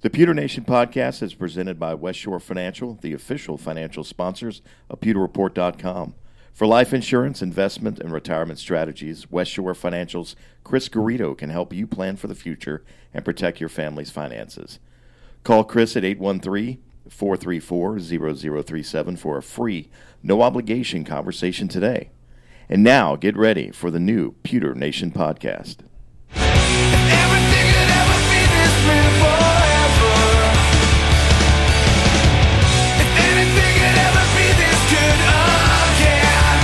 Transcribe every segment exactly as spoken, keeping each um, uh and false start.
The Pewter Nation podcast is presented by West Shore Financial, the official financial sponsors of pewter report dot com. For life insurance, investment, and retirement strategies, West Shore Financial's Chris Garrido can help you plan for the future and protect your family's finances. Call Chris at eight one three, four three four, zero zero three seven for a free, no-obligation conversation today. And now, get ready for the new Pewter Nation podcast. Everything could ever be this way forever. If anything could ever be this good again.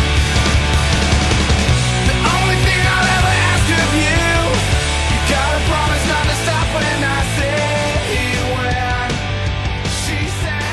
The only thing I'll ever ask of you, you gotta promise not to stop when I say when she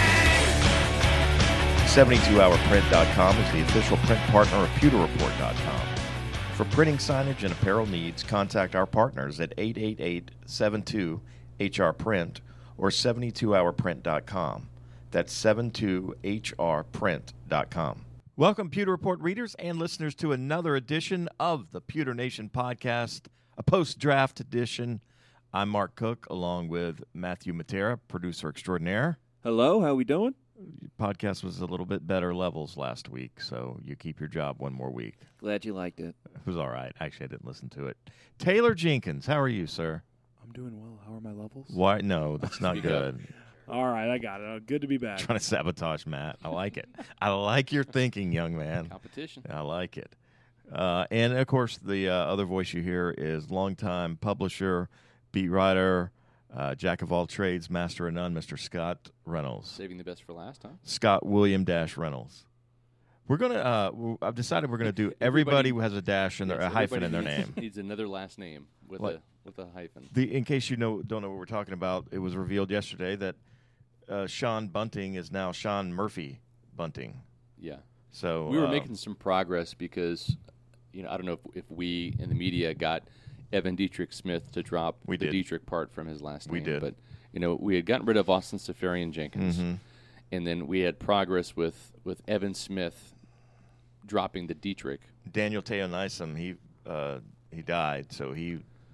sang. seventy-two hour print dot com is the official print partner of pewter report dot com. For printing signage and apparel needs, contact our partners at eight eight eight, seven two, H R print or seventy-two hour print dot com. That's seventy-two H R print dot com. Welcome, Pewter Report readers and listeners, to another edition of the Pewter Nation podcast, a post-draft edition. I'm Mark Cook, along with Matthew Matera, producer extraordinaire. Hello, how we doing? Podcast was a little bit better levels last week, so you keep your job one more week. Glad you liked it. It was all right. Actually, I didn't listen to it. Taylor Jenkins, how are you, sir? I'm doing well. How are my levels? Why? No, that's not good. All right, I got it. Uh, good to be back. Trying to sabotage Matt. I like it. I like your thinking, young man. Competition. I like it. Uh, and, of course, the uh, other voice you hear is longtime publisher, beat writer, uh, jack of all trades, master of none, Mister Scott Reynolds. Saving the best for last, huh? Scott William Dash Reynolds. We're gonna. Uh, I've decided we're gonna do everybody, everybody who has a dash and yes, a hyphen in their needs, name. Needs another last name with what? a with a hyphen. The in case you know don't know what we're talking about, it was revealed yesterday that uh, Sean Bunting is now Sean Murphy Bunting. Yeah. So we were uh, making some progress because, you know, I don't know if, if we in the media got Evan Dietrich Smith to drop we the did. Dietrich part from his last we name. We did. But, you know, we had gotten rid of Austin Safarian Jenkins. Mm-hmm. And then we had progress with, with Evan Smith dropping the Dietrich. Daniel Teonisom, he uh, he died, so he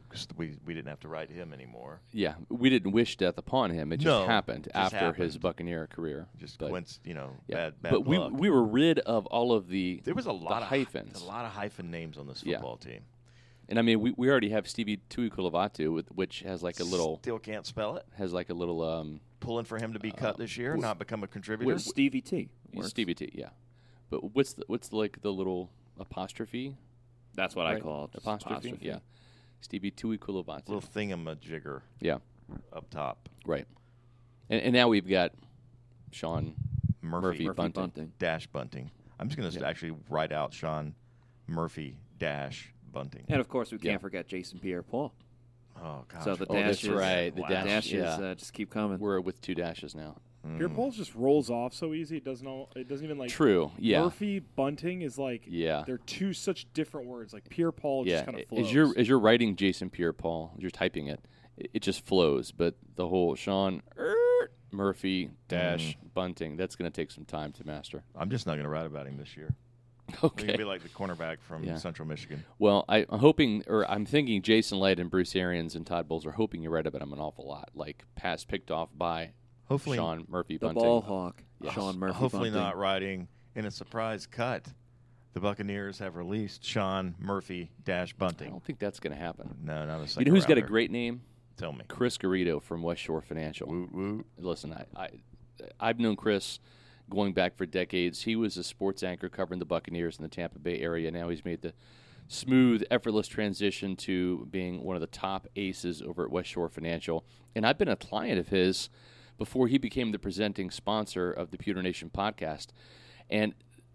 we we didn't have to write him anymore. Yeah, we didn't wish death upon him. It just no, happened just after happened. his Buccaneer career. Just but, coinc- you know, yeah. bad bad But we luck. we were rid of all of the there was a lot of hyphens. A lot of hyphen names on this Yeah. football team. And I mean, we, we already have Stevie Tuikulavatu, with which has like a little Still can't spell it. has like a little um Pulling for him to be cut Uh, this year, wh- not become a contributor. wh- Stevie T. Works. Stevie T, yeah. But what's the, what's like the little apostrophe? That's what right? I call it. just Apostrophe, apostrophe. yeah. Stevie Tuikulavatu. Little thingamajigger Yeah, up top. right. And, and now we've got Sean Murphy, Murphy, Murphy Bunting. Bunting. dash Bunting. I'm just going to Yeah. actually write out Sean Murphy dash Bunting. And, of course, we can't Yeah. forget Jason Pierre-Paul. Oh, gosh. So the Oh, that's dashes, right, the wow. dash, dashes yeah. uh, just keep coming. We're with two dashes now. Mm. Pierre Paul just rolls off so easy. It doesn't. All, it doesn't even like. True, yeah. Murphy Bunting is like. Yeah. They're two such different words. Like Pierre Paul Yeah, just kind of flows. as you're as you're writing Jason Pierre-Paul, as you're typing it, it, it just flows. But the whole Sean er, Murphy dash Bunting, that's going to take some time to master. I'm just not going to write about him this year. He's going Okay. to be like the cornerback from Yeah. Central Michigan. Well, I, I'm hoping, or I'm thinking, Jason Light and Bruce Arians and Todd Bowles are hoping you write about him an awful lot, like pass picked off by Hopefully, Sean Murphy the Bunting. ball hawk, Yes. Sean Murphy hopefully Bunting. not writing in a surprise cut. The Buccaneers have released Sean Murphy dash I Bunting. don't think that's going to happen. No, not a You second know who's got a rounder. great name? Tell me. Chris Garrido from West Shore Financial. Woot woot. Listen, I, I, I've known Chris going back for decades. He was a sports anchor covering the Buccaneers in the Tampa Bay area. Now he's made the smooth, effortless transition to being one of the top aces over at West Shore Financial. And I've been a client of his before he became the presenting sponsor of the Pewter Nation podcast. And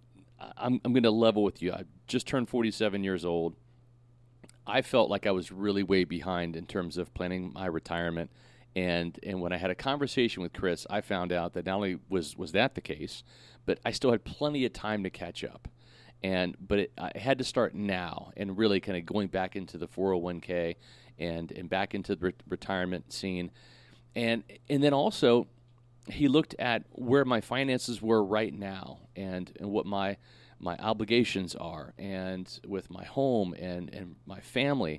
I'm, I'm going to level with you. I just turned forty-seven years old. I felt like I was really way behind in terms of planning my retirement. And and when I had a conversation with Chris, I found out that not only was, was that the case, but I still had plenty of time to catch up. And but it, I had to start now and really kind of going back into the four oh one k and, and back into the re- retirement scene. And and then also he looked at where my finances were right now and, and what my my obligations are and with my home and, and my family.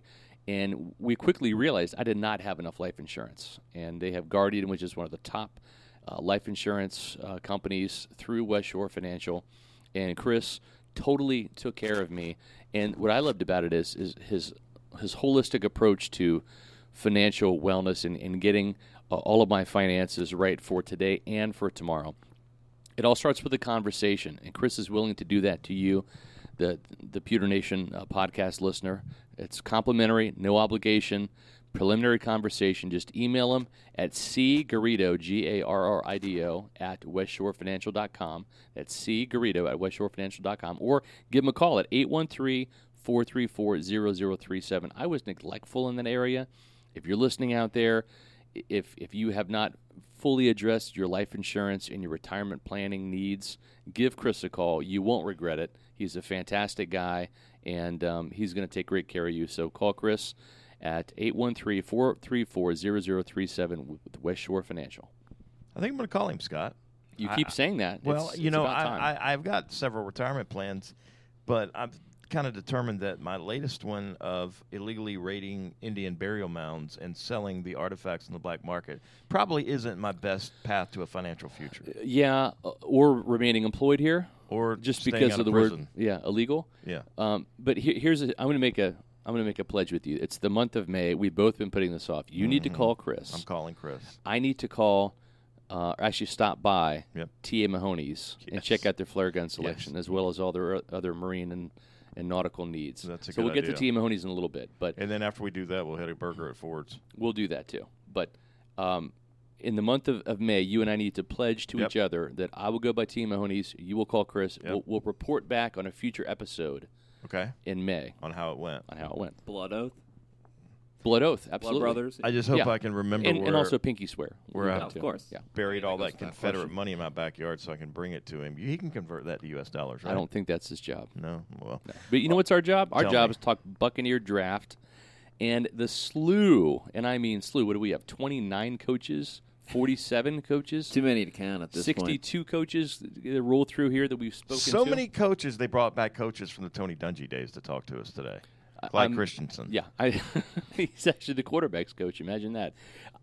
And we quickly realized I did not have enough life insurance. And they have Guardian, which is one of the top uh, life insurance uh, companies through West Shore Financial. And Chris totally took care of me. And what I loved about it is, is his his holistic approach to financial wellness and, and getting uh, all of my finances right for today and for tomorrow. It all starts with a conversation, and Chris is willing to do that to you, the the Pewter Nation uh, podcast listener. It's complimentary, no obligation, preliminary conversation. Just email him at cgarrido, G A R R I D O, at westshorefinancial dot com. That's cgarrido at westshorefinancial dot com. Or give him a call at eight one three, four three four, zero zero three seven. I was neglectful in that area. If you're listening out there, if if you have not fully addressed your life insurance and your retirement planning needs, give Chris a call. You won't regret it. He's a fantastic guy, and um, he's going to take great care of you. So call Chris at eight one three, four three four, zero zero three seven with West Shore Financial. I think I'm going to call him, Scott. You I, keep saying that. Well, It's- you it's know, about time. I, I, I've got several retirement plans, but I've kind of determined that my latest one of illegally raiding Indian burial mounds and selling the artifacts in the black market probably isn't my best path to a financial future. yeah, uh, or remaining employed here, Or just staying because out of the prison. word, yeah, illegal. Yeah. Um, but here, here's a, I'm going to make a I'm going to make a pledge with you. It's the month of May. We've both been putting this off. You need to call Chris. I'm calling Chris. I need to call, uh, or actually stop by Yep. T A Mahoney's and Yes. check out their flare gun selection as well as all their o- other marine and, and nautical needs. That's a so good we'll get to idea. T A Mahoney's in a little bit, but And then after we do that, we'll hit a burger at Ford's. we'll do that too. But um, in the month of, of May, you and I need to pledge to Yep. each other that I will go by T A Mahoney's, you will call Chris, Yep. we'll, we'll report back on a future episode Okay. in May On how it went. on how it went. Blood oath. Blood oath, Blood absolutely. brothers. I just hope Yeah. I can remember and, where and also pinky swear. where We'll I- do Of that, too. course. Yeah. buried all That that goes without Confederate question. money in my backyard so I can bring it to him. He can convert that to U S dollars, right? I don't think that's his job. No. Well, But you know what's our job? Our Tell job me. is to talk Buccaneer draft and the slew, and I mean slew. What do we have? twenty-nine coaches, forty-seven coaches, Too many to count at this point. sixty-two coaches that roll through here that we've spoken so to. many coaches. They brought back coaches from the Tony Dungy days to talk to us today. Clyde I'm- Christensen. Yeah, I, he's actually the quarterbacks coach. Imagine that.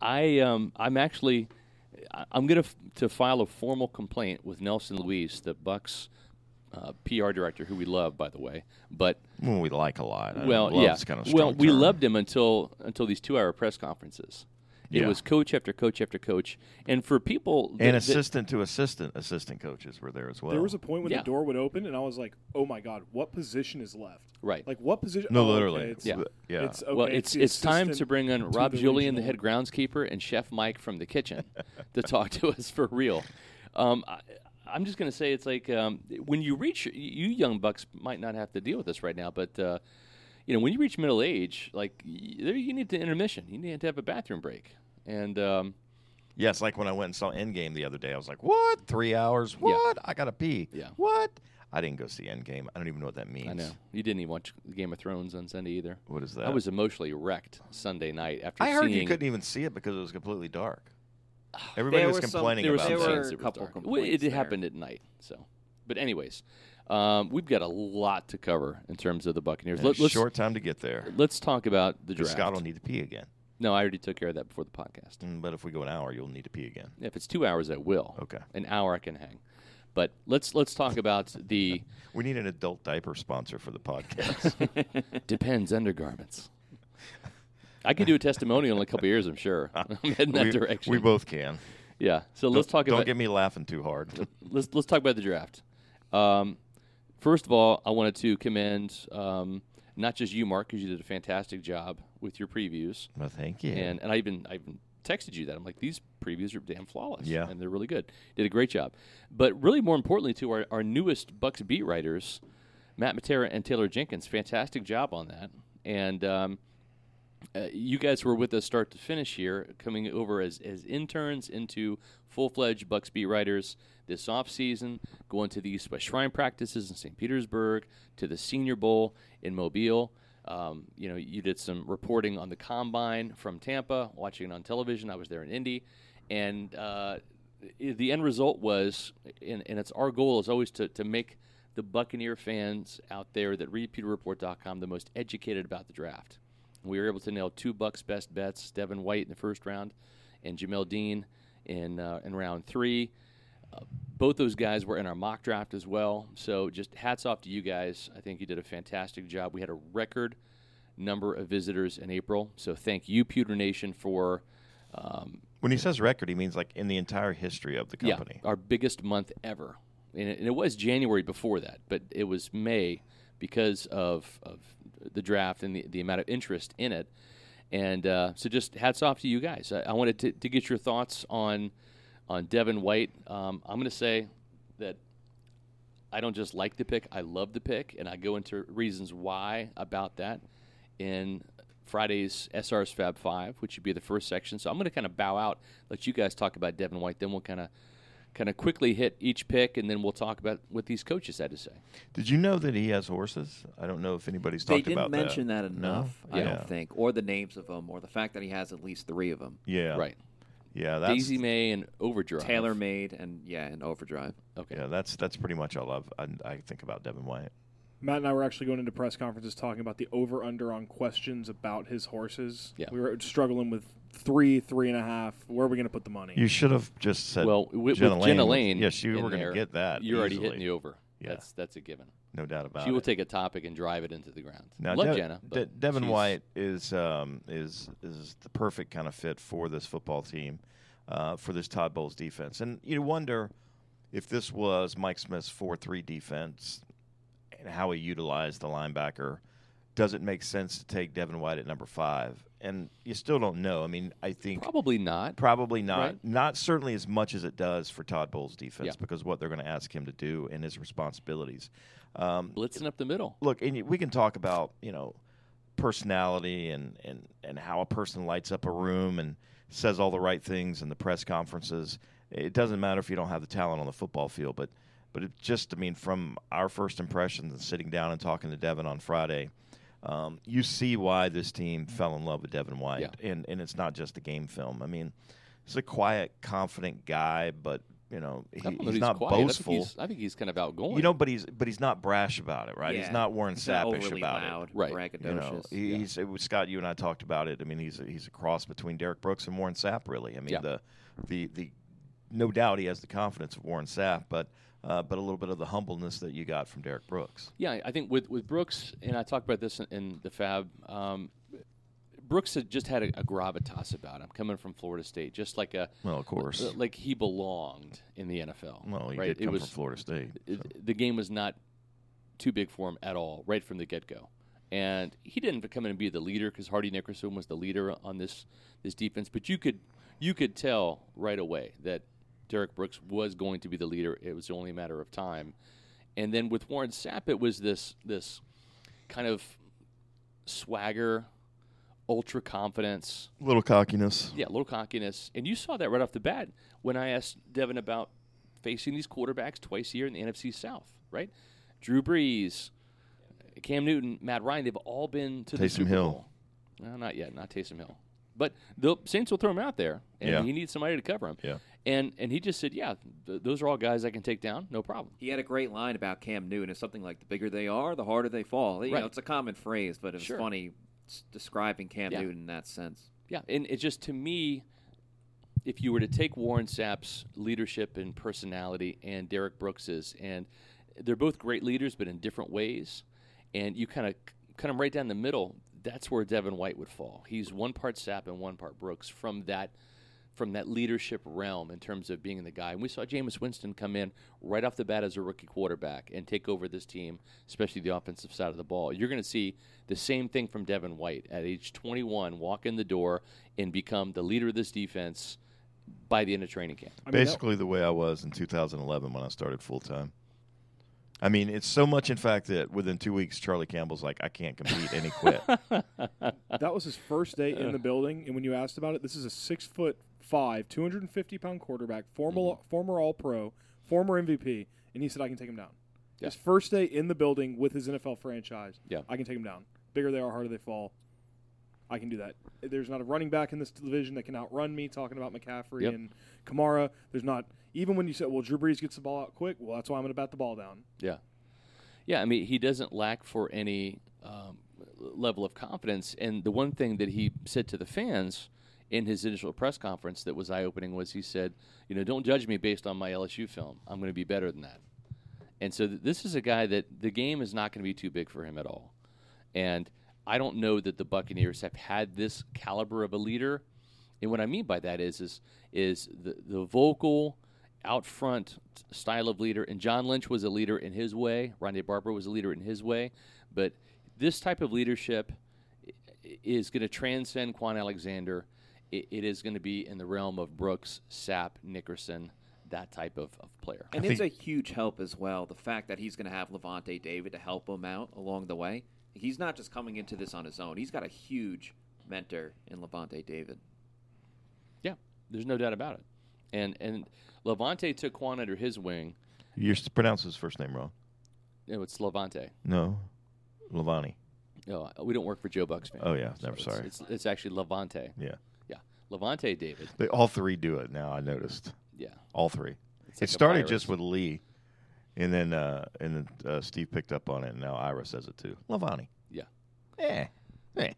I um, I'm actually I- I'm going to f- to file a formal complaint with Nelson Luis, the Bucks uh, P R director, who we love, by the way. But Well, we like a lot. I well, know, yeah, love's kind of a well, strong we term. loved him until until these two-hour press conferences. It Yeah. was coach after coach after coach, and for people that, And that- assistant to assistant assistant coaches were there as well. There was a point when Yeah. the door would open, and I was like, "Oh my god, what position is left?" right. Like what position? no, oh, literally. Okay, it's, Yeah. yeah. It's, okay, well, it's the it's time to assistant bring in to Rob the Julian, the head regional. groundskeeper, and Chef Mike from the kitchen to talk to us for real. Um, I, I'm just going to say it's like um, when you reach you young bucks might not have to deal with this right now, but uh, you know when you reach middle age, like y- there you need to intermission. You need to have a bathroom break, and um, Yeah, it's like when I went and saw Endgame the other day. I was like, "What? Three hours? Yeah. What? I gotta pee. Yeah. What? I didn't go see Endgame. I don't even know what that means. I know you didn't even watch Game of Thrones on Sunday either. What is that? I was emotionally wrecked Sunday night after I heard seeing. you couldn't even see it because it was completely dark. Everybody There was were some- complaining there were about some there that. were scenes that a was couple dark. Well, complaints it there. happened at night, so. But anyways, um, we've got a lot to cover in terms of the Buccaneers. Yeah, Let, us short time to get there. let's talk about the Because draft. Scott will need to pee again. No, I already took care of that before the podcast. Mm, But if we go an hour, you'll need to pee again. If it's two hours, I will. Okay. An hour I can hang. But let's let's talk about the We need an adult diaper sponsor for the podcast. depends undergarments. I can do a testimonial in a couple years, I'm sure. I'm heading that we, direction. we both can. Yeah. So let's don't, talk Don't about get me laughing too hard. let's let's talk about the draft. Um, first of all, I wanted to commend um, not just you, Mark, because you did a fantastic job with your previews, Well, thank you. and and I even I even texted you that I'm like these previews are damn flawless, Yeah. and they're really good. Did a great job, but really more importantly, to our our newest Bucks beat writers, Matt Matera and Taylor Jenkins, fantastic job on that, and. Um, Uh, you guys were with us start to finish here, coming over as, as interns into full-fledged Bucks beat writers this offseason, going to the East West Shrine practices in Saint Petersburg, to the Senior Bowl in Mobile. Um, you know, you did some reporting on the Combine from Tampa, watching it on television. I was there in Indy. And uh, i- the end result was, and, and it's our goal is always to, to make the Buccaneer fans out there that read Pewter Report dot com the most educated about the draft. We were able to nail two Bucks best bets: Devin White in the first round, and Jamel Dean in uh, in round three. Uh, both those guys were in our mock draft as well. So just hats off to you guys. I think you did a fantastic job. We had a record number of visitors in April. So thank you, Pewter Nation, for um, When he says record, he means like in the entire history of the company. yeah, our biggest month ever. And it, and it was January before that, but it was May because of, of the draft and the, the amount of interest in it. And uh, so just hats off to you guys. I, I wanted to, to get your thoughts on on Devin White. Um, I'm going to say that I don't just like the pick. I love the pick, and I go into reasons why about that in Friday's S R's Fab Five, which would be the first section. So I'm going to kind of bow out, let you guys talk about Devin White. Then we'll kind of kind of quickly hit each pick, and then we'll talk about what these coaches had to say. Did you know that he has horses? I don't know if anybody's They talked didn't about mention that. that, enough, No? I Yeah. don't think, or the names of them, or the fact that he has at least three of them. Yeah. Right. Yeah, that's Daisy May and Overdrive. Tailor made and yeah, and Overdrive. Okay. yeah, that's that's pretty much all I've, I, I think about Devin White. Matt and I were actually going into press conferences talking about the over-under on questions about his horses. Yeah. We were struggling with three, three and a half. Where are we going to put the money? You should have just said Well, with, Jenna with Jenna Lane. Lane, Yes, you in were going there, to get that. You're already easily. hitting the over. Yeah. That's that's a given. No doubt about She it. will take a topic and drive it into the ground. Now, Love De- Jenna. De- but Devin she's- White is um, is is the perfect kind of fit for this football team, uh, for this Todd Bowles defense. And you wonder if this was Mike Smith's four three defense and how he utilized the linebacker. Does it make sense to take Devin White at number five? And you still don't know. I mean, I think Probably not. Probably not. Right. Not certainly as much as it does for Todd Bowles' defense Yeah. because of what they're going to ask him to do and his responsibilities. Um, Blitzing up the middle. look, and we can talk about, you know, personality and, and, and how a person lights up a room and says all the right things in the press conferences. It doesn't matter if you don't have the talent on the football field, but but it just, I mean, from our first impressions and sitting down and talking to Devin on Friday, um, you see why this team fell in love with Devin White, Yeah. and and it's not just the game film. I mean, he's a quiet, confident guy, but you know he, I don't know he's that not quiet. boastful. I think, he's, I think he's kind of outgoing. You know, but he's but he's not brash about it, right? Yeah. He's not Warren He's not Sappish overly about loud, it. Right. braggadocious. You know, he- Yeah. he's it was Scott. You and I talked about it. I mean, he's a, he's a cross between Derek Brooks and Warren Sapp, really. I mean, Yeah. the the the no doubt he has the confidence of Warren Sapp, but uh, but a little bit of the humbleness that you got from Derek Brooks. Yeah, I think with, with Brooks, and I talked about this in, in the Fab, um, Brooks had just had a, a gravitas about him coming from Florida State, just like a Well, of course. uh, like he belonged in the N F L. Well, he right? did it come was from Florida State. so. it, the game was not too big for him at all, right from the get go. And he didn't come in and be the leader because Hardy Nickerson was the leader on this this defense. But you could you could tell right away that Derek Brooks was going to be the leader. It was only a matter of time. And then with Warren Sapp, it was this this kind of swagger, ultra confidence. Little cockiness. Yeah, a little cockiness. And you saw that right off the bat when I asked Devin about facing these quarterbacks twice a year in the N F C South, right? Drew Brees, Cam Newton, Matt Ryan, they've all been to the Taysom Super Hill. Bowl. No, not yet, not Taysom Hill. But the Saints will throw him out there, and Yeah. he needs somebody to cover him. Yeah. And and he just said, yeah, th- those are all guys I can take down, no problem. He had a great line about Cam Newton. It's something like, the bigger they are, the harder they fall. You Right. know, it's a common phrase, but it's Sure. funny s- describing Cam Yeah. Newton in that sense. Yeah, and it just, to me, if you were to take Warren Sapp's leadership and personality and Derek Brooks's, and they're both great leaders, but in different ways, and you kind of cut them right down the middle, that's where Devin White would fall. He's one part Sapp and one part Brooks from that from that leadership realm in terms of being the guy. And we saw Jameis Winston come in right off the bat as a rookie quarterback and take over this team, especially the offensive side of the ball. You're going to see the same thing from Devin White at age twenty-one, walk in the door and become the leader of this defense by the end of training camp. I mean, that- Basically the way I was in two thousand eleven when I started full-time. I mean, it's so much, in fact, that within two weeks, Charlie Campbell's like, I can't compete, and he quit. that was his first day in the building, and when you asked about it, this is a six foot five, two hundred and fifty pound quarterback, former Mm-hmm. former All Pro, former M V P, and he said I can take him down. Yeah. His first day in the building with his N F L franchise, Yeah. I can take him down. Bigger they are, harder they fall. I can do that. There's not a running back in this division that can outrun me. Talking about McCaffrey Yep. and Kamara, there's not. Even when you said, "Well, Drew Brees gets the ball out quick," well, that's why I'm going to bat the ball down. Yeah. Yeah, I mean, he doesn't lack for any um, level of confidence. And the one thing that he said to the fans in his initial press conference that was eye-opening was he said, you know, don't judge me based on my L S U film. I'm going to be better than that. And so th- this is a guy that the game is not going to be too big for him at all. And I don't know that the Buccaneers have had this caliber of a leader. And what I mean by that is is, is the, the vocal, out front style of leader. And John Lynch was a leader in his way. Rondé Barber was a leader in his way. But this type of leadership is going to transcend Quan Alexander. It, it is going to be in the realm of Brooks, Sapp, Nickerson, that type of, of player. And it's a huge help as well, the fact that he's going to have Levante David to help him out along the way. He's not just coming into this on his own. He's got a huge mentor in Levante David. Yeah, there's no doubt about it. And and Levante took Quan under his wing. You pronounce his first name wrong. You know, it's Levante. No, Levani. No, we don't work for Joe Buck's family. Oh, yeah, never, So sorry. It's, it's, it's actually Levante. Yeah. Yeah, Levante David. They, all three do it now, I noticed. Yeah. All three. It's It like a started virus. just with Lee, and then uh, and then uh, Steve picked up on it, and now Ira says it too. Levani. Yeah. Eh. Eh.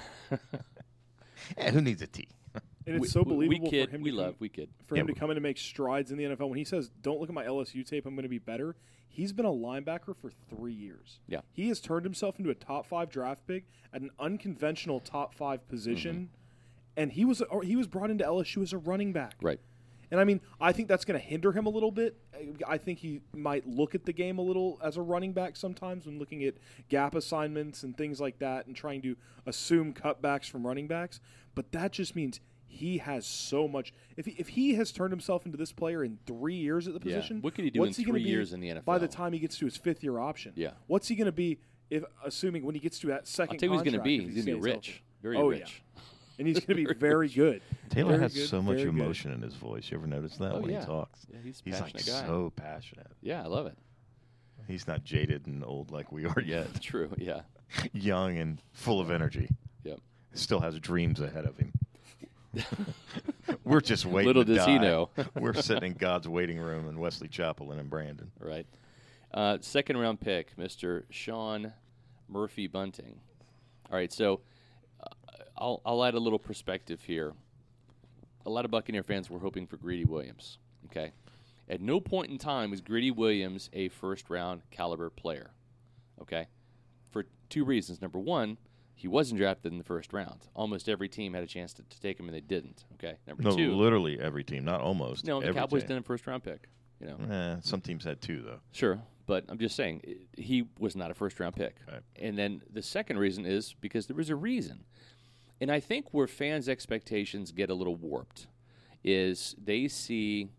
eh, who needs a T? And it's we, so we- believable we kid, for him we to love, come, we kid. for Yeah, him to we- come in and make strides in the N F L. When he says, "Don't look at my L S U tape, I'm going to be better," he's been a linebacker for three years. Yeah. He has turned himself into a top five draft pick at an unconventional top five position, Mm-hmm. and he was or he was brought into L S U as a running back. Right. And I mean, I think that's going to hinder him a little bit. I think he might look at the game a little as a running back sometimes when looking at gap assignments and things like that and trying to assume cutbacks from running backs. But that just means he has so much. If he, if he has turned himself into this player in three years at the Yeah. position, What could he do what's in gonna three be years in the N F L? By the time he gets to his fifth year option, Yeah. what's he going to be? If assuming when he gets to that I'll second, tell you who he's going to contract, be. if He's he going to be stays rich. healthy. Very Oh, rich. and he's going to be Very very rich. good. Taylor Very has good, so much very good. emotion in his voice. You ever notice that Oh, when yeah. he talks? Yeah, he's a He's like passionate guy. so passionate. Yeah, I love it. He's not jaded and old like we are yet. True, yeah. Young and full of energy. Yep. Still has dreams ahead of him. We're just waiting. Little to does he die. know. We're sitting in God's waiting room in Wesley Chapel and in Brandon. Right. Uh, second round pick, Mister Sean Murphy Bunting. All right, so uh, I'll, I'll add a little perspective here. A lot of Buccaneer fans were hoping for Greedy Williams. Okay. At no point in time was Greedy Williams a first round caliber player. Okay. For two reasons. Number one, he wasn't drafted in the first round. Almost every team had a chance to, to take him, and they didn't. Okay. Number No, two, literally every team, not almost. no, the every Cowboys team. didn't have a first round pick. You know. Eh, some teams had two though. Sure, but I'm just saying i- he was not a first-round pick. Right. And then the second reason is because there was a reason. And I think where fans' expectations get a little warped is they see,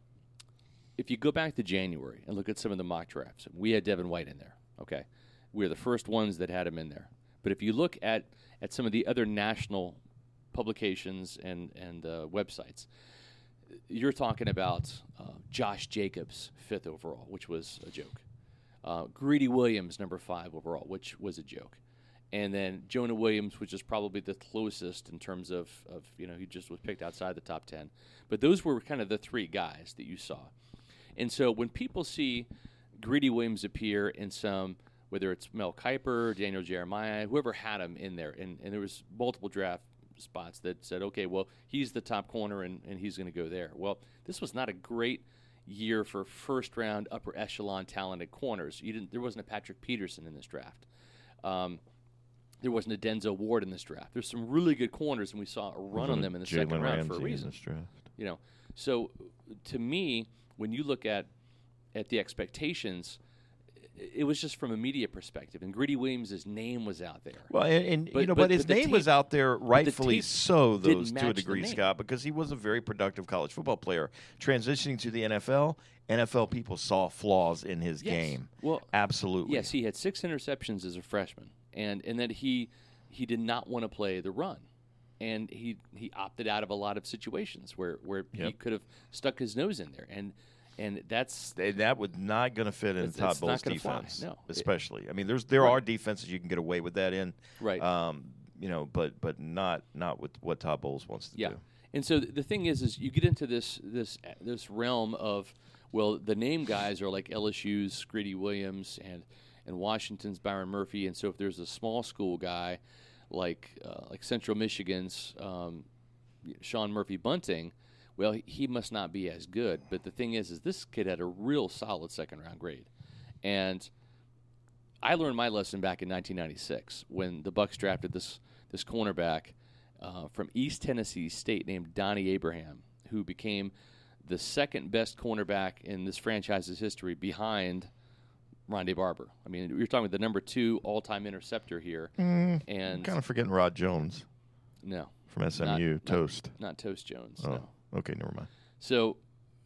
if you go back to January and look at some of the mock drafts, we had Devin White in there, okay? We were the first ones that had him in there. But if you look at, at some of the other national publications and, and uh, websites, you're talking about uh, Josh Jacobs, fifth overall, which was a joke. Uh, Greedy Williams, number five overall, which was a joke. And then Jonah Williams, which is probably the closest in terms of, of, you know, he just was picked outside the top ten. But those were kind of the three guys that you saw. And so when people see Greedy Williams appear in some, whether it's Mel Kiper, Daniel Jeremiah, whoever had him in there, and, and there was multiple draft spots that said, okay, well, he's the top corner and, and he's going to go there. Well, this was not a great year for first-round, upper echelon talented corners. You didn't. There wasn't a Patrick Peterson in this draft. Um, there wasn't a Denzel Ward in this draft. There's some really good corners, and we saw a run on them in the Jalen second round for a Ramsey in reason. this draft. You know, so to me, when you look at at the expectations, it was just from a media perspective, and Greedy Williams' name was out there. Well, and, and But- you know, but- but, his but the name tape- was out there rightfully tape so, didn't those to match a the degree, name. Scott, because he was a very productive college football player. Transitioning to the N F L, N F L people saw flaws in his Yes. game. Well, Absolutely. yes, he had six interceptions as a freshman, and and that he he did not want to play the run, and he he opted out of a lot of situations where where he Yep. could have stuck his nose in there, and and that's And that would not going to fit in It's- Todd it's not Bowles' gonna fly. defense, No. It- especially. I mean, there's there Right. are defenses you can get away with that in, right. um, you know, but but not not with what Todd Bowles wants to Yeah, do. and so th- the thing is, is you get into this this this realm of, well, the name guys are like L S U's Greedy Williams and and Washington's Byron Murphy. And so if there's a small school guy like uh, like Central Michigan's um, Sean Murphy Bunting, well, he, he must not be as good. But the thing is, is this kid had a real solid second-round grade. And I learned my lesson back in nineteen ninety-six when the Bucs drafted this this cornerback uh, from East Tennessee State named Donnie Abraham, who became the second-best cornerback in this franchise's history behind Rondé Barber. I mean, you're talking about the number two all-time interceptor here. Mm, and I'm kind of forgetting Rod Jones No. from S M U. Not, Toast. Not, not Toast Jones, Oh, no. okay, never mind. So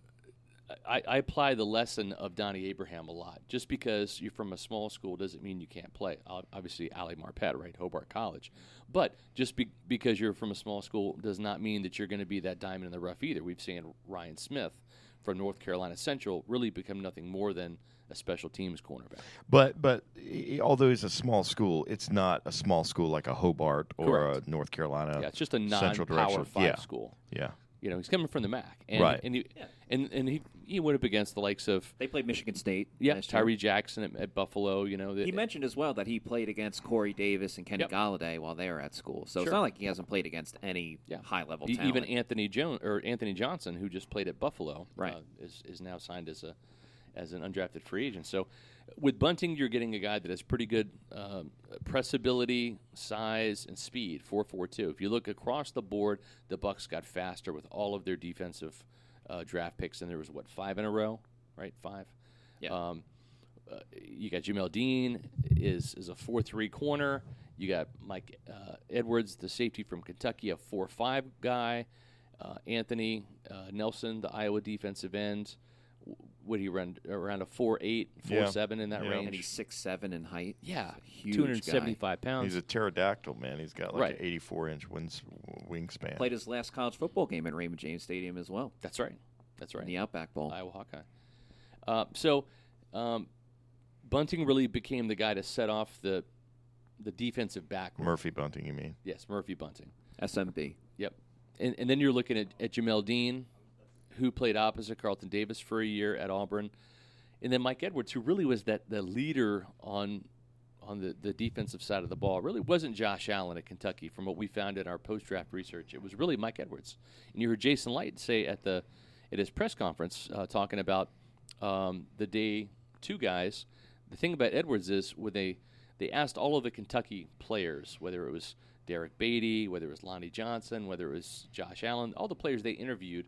I, I apply the lesson of Donnie Abraham a lot. Just because you're from a small school doesn't mean you can't play. Obviously, Ali Marpet, right, Hobart College. But just be, because you're from a small school does not mean that you're going to be that diamond in the rough either. We've seen Ryan Smith from North Carolina Central really become nothing more than a special teams cornerback. But but he- although he's a small school, it's not a small school like a Hobart or Correct. a North Carolina. Yeah, it's just a Central non-power direction. five Yeah. school. Yeah. You know, he's coming from the M A C. And, Right. And he, Yeah. and, and he, he went up against the likes of They played Michigan State. yeah, last year. Tyree Jackson at, at Buffalo. You know, He the- mentioned as well that he played against Corey Davis and Kenny Yep. Galladay while they were at school. So it's Sure. not like he hasn't played against any Yeah. high-level E- talent. even Anthony Jones or Anthony Johnson, who just played at Buffalo, Right. uh, is is now signed as a as an undrafted free agent. So with Bunting, you're getting a guy that has pretty good um, pressability, size, and speed. four four two. If you look across the board, the Bucs got faster with all of their defensive uh, draft picks, and there was what five in a row, right? Five. Yeah. Um, uh, you got Jamel Dean is is a four three corner. You got Mike uh, Edwards, the safety from Kentucky, a four five guy. Uh, Anthony uh, Nelson, the Iowa defensive end. W- Would he run around a four eight, four seven in that Yeah. range? and he's six seven in height. Yeah, He's a two huge hundred seventy-five pounds. He's a pterodactyl, man. He's got like Right. an eighty-four inch wings, wingspan. Played his last college football game at Raymond James Stadium as well, That's right. That's right. in the Outback Bowl. Iowa Hawkeye. Uh, so um, Bunting really became the guy to set off the the defensive back. Murphy Bunting, you mean? Yes, Murphy Bunting. S M B. Yep. And, and then you're looking at, at Jamel Dean, who played opposite Carlton Davis for a year at Auburn. And then Mike Edwards, who really was that the leader on on the, the defensive side of the ball. It really wasn't Josh Allen at Kentucky from what we found in our post-draft research. It was really Mike Edwards. And you heard Jason Light say at the at his press conference uh, talking about um, the day two guys. The thing about Edwards is when they, they asked all of the Kentucky players, whether it was Derek Beatty, whether it was Lonnie Johnson, whether it was Josh Allen, all the players they interviewed,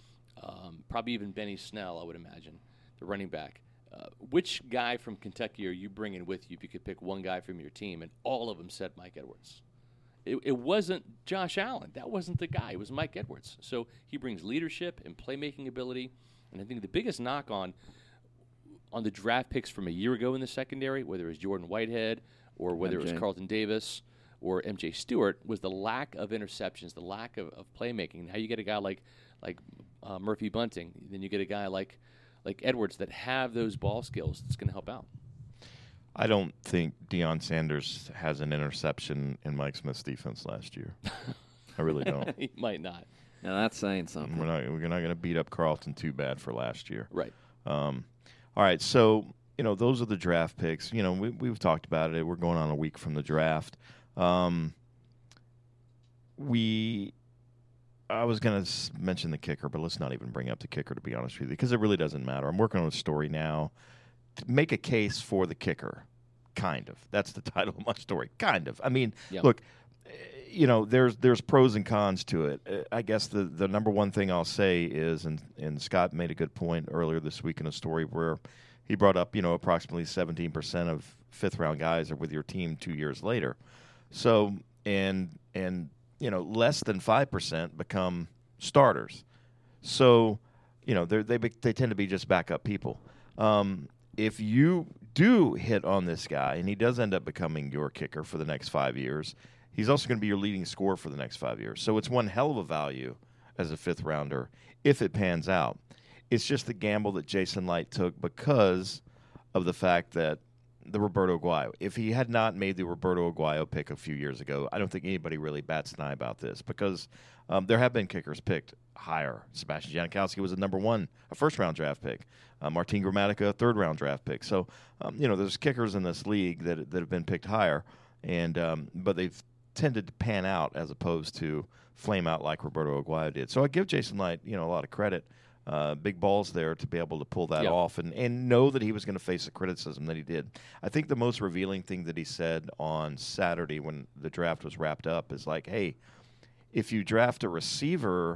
um, probably even Benny Snell, I would imagine, the running back. Uh, which guy from Kentucky are you bringing with you if you could pick one guy from your team? And all of them said Mike Edwards. It, it wasn't Josh Allen. That wasn't the guy. It was Mike Edwards. So he brings leadership and playmaking ability. And I think the biggest knock on on the draft picks from a year ago in the secondary, whether it was Jordan Whitehead or whether it M J. was Carlton Davis or M J Stewart, was the lack of interceptions, the lack of, of playmaking. Now you get a guy like like uh, Murphy Bunting, then you get a guy like like Edwards that have those ball skills that's going to help out. I don't think Deion Sanders has an interception in Mike Smith's defense last year. I really don't. He might not. Now that's saying something. We're not. We're not going to beat up Carlton too bad for last year. Right. Um, all right, so you know those are the draft picks. You know we, we've talked about it. We're going on a week from the draft. Um, we, I was going to s- mention the kicker, but let's not even bring up the kicker to be honest with you, because it really doesn't matter. I'm working on a story now to make a case for the kicker. Kind of. That's the title of my story. Kind of. I mean, Yeah. look. You know, there's there's pros and cons to it. Uh, I guess the, the number one thing I'll say is, and, and Scott made a good point earlier this week in a story where he brought up, you know, approximately seventeen percent of fifth round guys are with your team two years later. So, and, and you know, less than five percent become starters. So, you know, they they they tend to be just backup people. Um, if you do hit on this guy and he does end up becoming your kicker for the next five years, he's also going to be your leading scorer for the next five years. So it's one hell of a value as a fifth rounder if it pans out. It's just the gamble that Jason Light took because of the fact that the Roberto Aguayo. If he had not made the Roberto Aguayo pick a few years ago, I don't think anybody really bats an eye about this because um, there have been kickers picked higher. Sebastian Janikowski was a number one, a first-round draft pick. Uh, Martin Gramatica, a third-round draft pick. So, um, you know, there's kickers in this league that that have been picked higher, and um, but they've tended to pan out as opposed to flame out like Roberto Aguayo did. So I give Jason Light, you know, a lot of credit. Uh, big balls there to be able to pull that Yeah. off and, and know that he was going to face the criticism that he did. I think the most revealing thing that he said on Saturday when the draft was wrapped up is like, hey, if you draft a receiver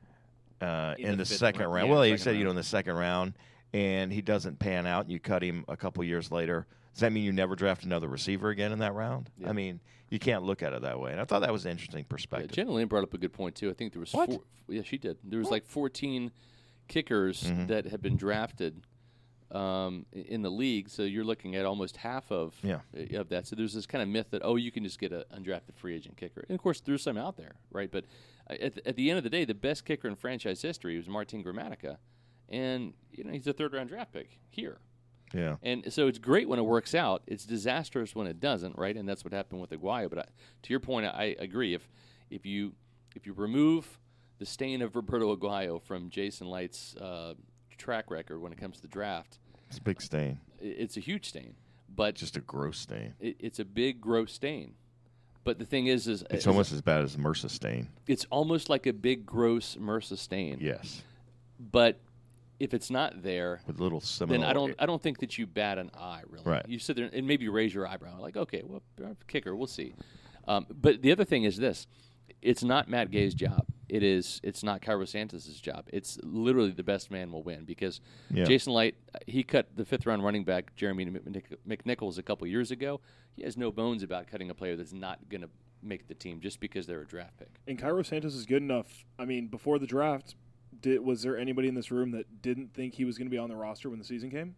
uh, In in, the the, fifth second round. round, Yeah, well, he second said, you know, round. in the second round, and he doesn't pan out and you cut him a couple years later, does that mean you never draft another receiver again in that round? Yeah. I mean, you can't look at it that way. And I thought that was an interesting Yeah, perspective. Jenna Lane brought up a good point too. I think there was What? four. Yeah, she did. There was like fourteen kickers Mhm. that had been drafted um, i- in the league. So you're looking at almost half of Yeah. of that. So there's this kind of myth that oh, you can just get an undrafted free agent kicker. And of course, there's some out there, right? But uh, at the, at the end of the day, the best kicker in franchise history was Martin Gramatica, and you know he's a third round draft pick here. Yeah. And so it's great when it works out. It's disastrous when it doesn't, right? And that's what happened with Aguayo. But I, to your point, I agree. If if you if you remove the stain of Roberto Aguayo from Jason Light's uh, track record when it comes to the draft, It's a big stain. i- it's a huge stain. But Just a gross stain. it, it's a big, gross stain. But the thing is, is It's is almost as bad as MRSA stain. it's almost like a big, gross MRSA stain. Yes. But if it's not there, With little seminal. then I don't I don't think that you bat an eye, really. Right. You sit there and maybe raise your eyebrow, like, okay, well, kicker, we'll see. Um, but the other thing is this: it's not Matt Gay's job. It is. It's not Cairo Santos' job. It's literally the best man will win because Yeah. Jason Light, he cut the fifth round running back Jeremy McNich- McNichols a couple years ago. He has no bones about cutting a player that's not going to make the team just because they're a draft pick. And Cairo Santos is good enough. I mean, before the draft, did, was there anybody in this room that didn't think he was going to be on the roster when the season came?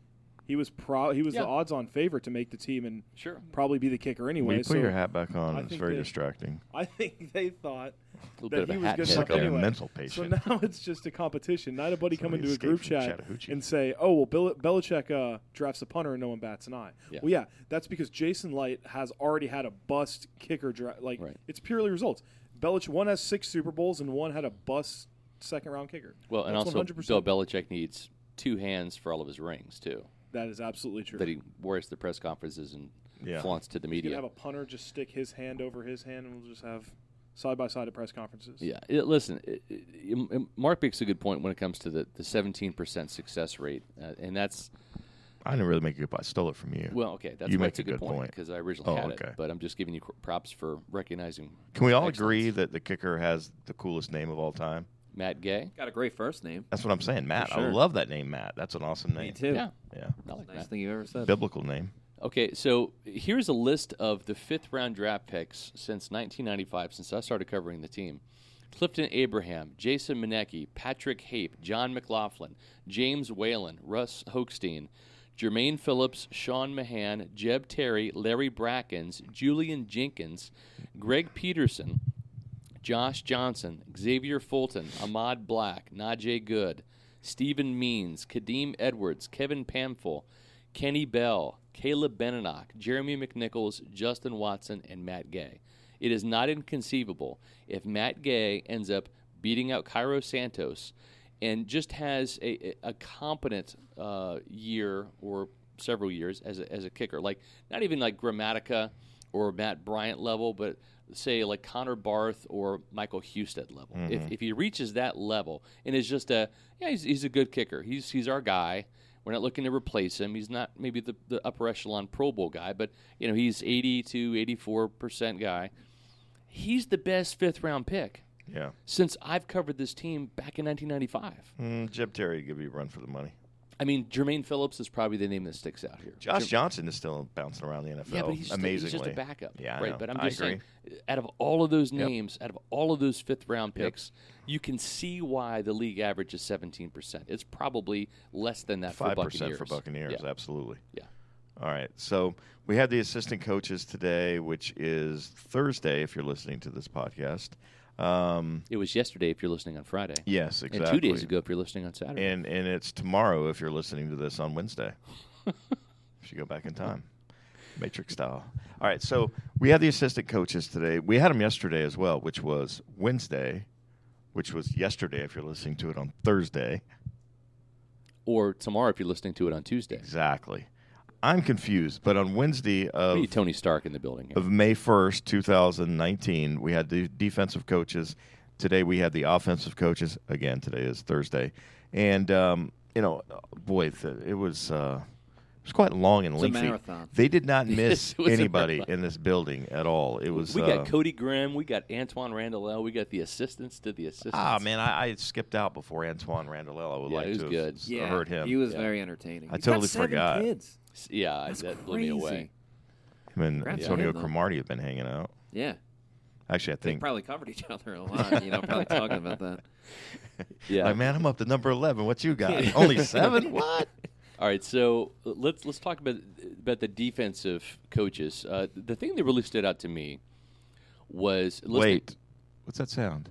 He was pro. He was Yeah. the odds-on favorite to make the team and Sure. probably be the kicker When anyway. you put so your hat back on, I it's think very they- distracting. I think they thought A little that bit of he a was hat good tip enough like a there. anyway. mental So patient. now it's just a competition. Not everybody come Somebody into a escaped group from chat Chattahoochee. and say, "Oh, well, Bill- Belichick uh, drafts a punter and no one bats an eye." Yeah. Well, yeah, that's because Jason Light has already had a bust kicker draft. Like Right. it's purely results. Belichick one has six Super Bowls and one had a bust second round kicker. Well, and That's also one hundred Bill percent. Belichick needs two hands for all of his rings too. That is absolutely true. That he wears the press conferences and Yeah. flaunts to the You can media. have a punter just stick his hand over his hand, and we'll just have side by side at press conferences. Yeah, it, listen, it, it, Mark makes a good point when it comes to the the seventeen percent success rate, uh, and that's I didn't really make a good point. I stole it from you. well, okay, that's You why make it's a a good, good point point. because I originally Oh, had okay. it, but I'm just giving you cr- props for recognizing. Can we all excellence. agree that the kicker has the coolest name of all time? Matt Gay? Got a great first name. That's what I'm saying, Matt. For sure. I love that name, Matt. That's an awesome name. Me too. Yeah, Yeah. I like Nice Matt. thing you've ever said. Biblical name. Okay, so here's a list of the fifth round draft picks since nineteen ninety-five, since I started covering the team. Clifton Abraham, Jason Manecki, Patrick Hape, John McLaughlin, James Whalen, Russ Hochstein, Jermaine Phillips, Sean Mahan, Jeb Terry, Larry Brackens, Julian Jenkins, Greg Peterson, Josh Johnson, Xavier Fulton, Ahmad Black, Najee Good, Stephen Means, Kadeem Edwards, Kevin Pamphil, Kenny Bell, Caleb Beninock, Jeremy McNichols, Justin Watson, and Matt Gay. It is not inconceivable if Matt Gay ends up beating out Cairo Santos and just has a, a competent uh, year or several years as a, as a kicker. Like, not even like Gramatica or Matt Bryant level, but say like Connor Barth or Michael Husted level. If, if he reaches that level and is just a, yeah, he's, he's a good kicker. He's, he's our guy. We're not looking to replace him. He's not maybe the, the upper echelon Pro Bowl guy, but you know he's eighty to eighty-four percent guy. He's the best fifth round pick Yeah. since I've covered this team back in nineteen ninety-five. Mm, Jeb Terry give you a run for the money. I mean, Jermaine Phillips is probably the name that sticks out here. Josh Jer- Johnson is still bouncing around the N F L. Yeah, but he's just, a, amazingly. he's just a backup. Yeah, I right. know. But I'm I just agree. saying, out of all of those Yep. names, out of all of those fifth round Yep. picks, you can see why the league average is seventeen percent. It's probably less than that Five for percent Buccaneers. for Buccaneers. Yeah. Absolutely. Yeah. All right. So we had the assistant coaches today, which is Thursday. If you're listening to this podcast. Um, It was yesterday if you're listening on Friday. yes, exactly. And two days ago if you're listening on Saturday. And and it's tomorrow if you're listening to this on Wednesday. If you go back in time, Matrix style. All right, so we had the assistant coaches today. We had them yesterday as well, which was Wednesday, which was yesterday if you're listening to it on Thursday. Or tomorrow if you're listening to it on Tuesday. Exactly. I'm confused, but on Wednesday of, We need Tony Stark in the building here. of May first, two thousand nineteen, we had the defensive coaches. Today we had the offensive coaches. Again, today is Thursday. And, um, you know, boy, th- it was uh, it was quite long and It was a lengthy. marathon. They did not Yes, miss it was a anybody marathon. in this building at all. It was we uh, got Cody Grimm. We got Antoine Randall. We got the assistants to the assistants. Ah, man, I, I skipped out before Antoine Randall. I would Yeah, like he was to have good. s- Yeah, heard him. He was Yeah. very entertaining. I He's got totally seven forgot. Kids. Yeah, That's that blew me away. crazy. Him and Congrats Antonio on him, though. Cromartie have been hanging out. Yeah, Actually, I they think, probably covered each other a lot. You know, probably talking about that. Yeah. like, man, I'm up to number eleven. What you got? Only seven? What? All right, so uh, let's let's talk about about the defensive coaches. Uh, the thing that really stood out to me was listening- Wait, what's that sound?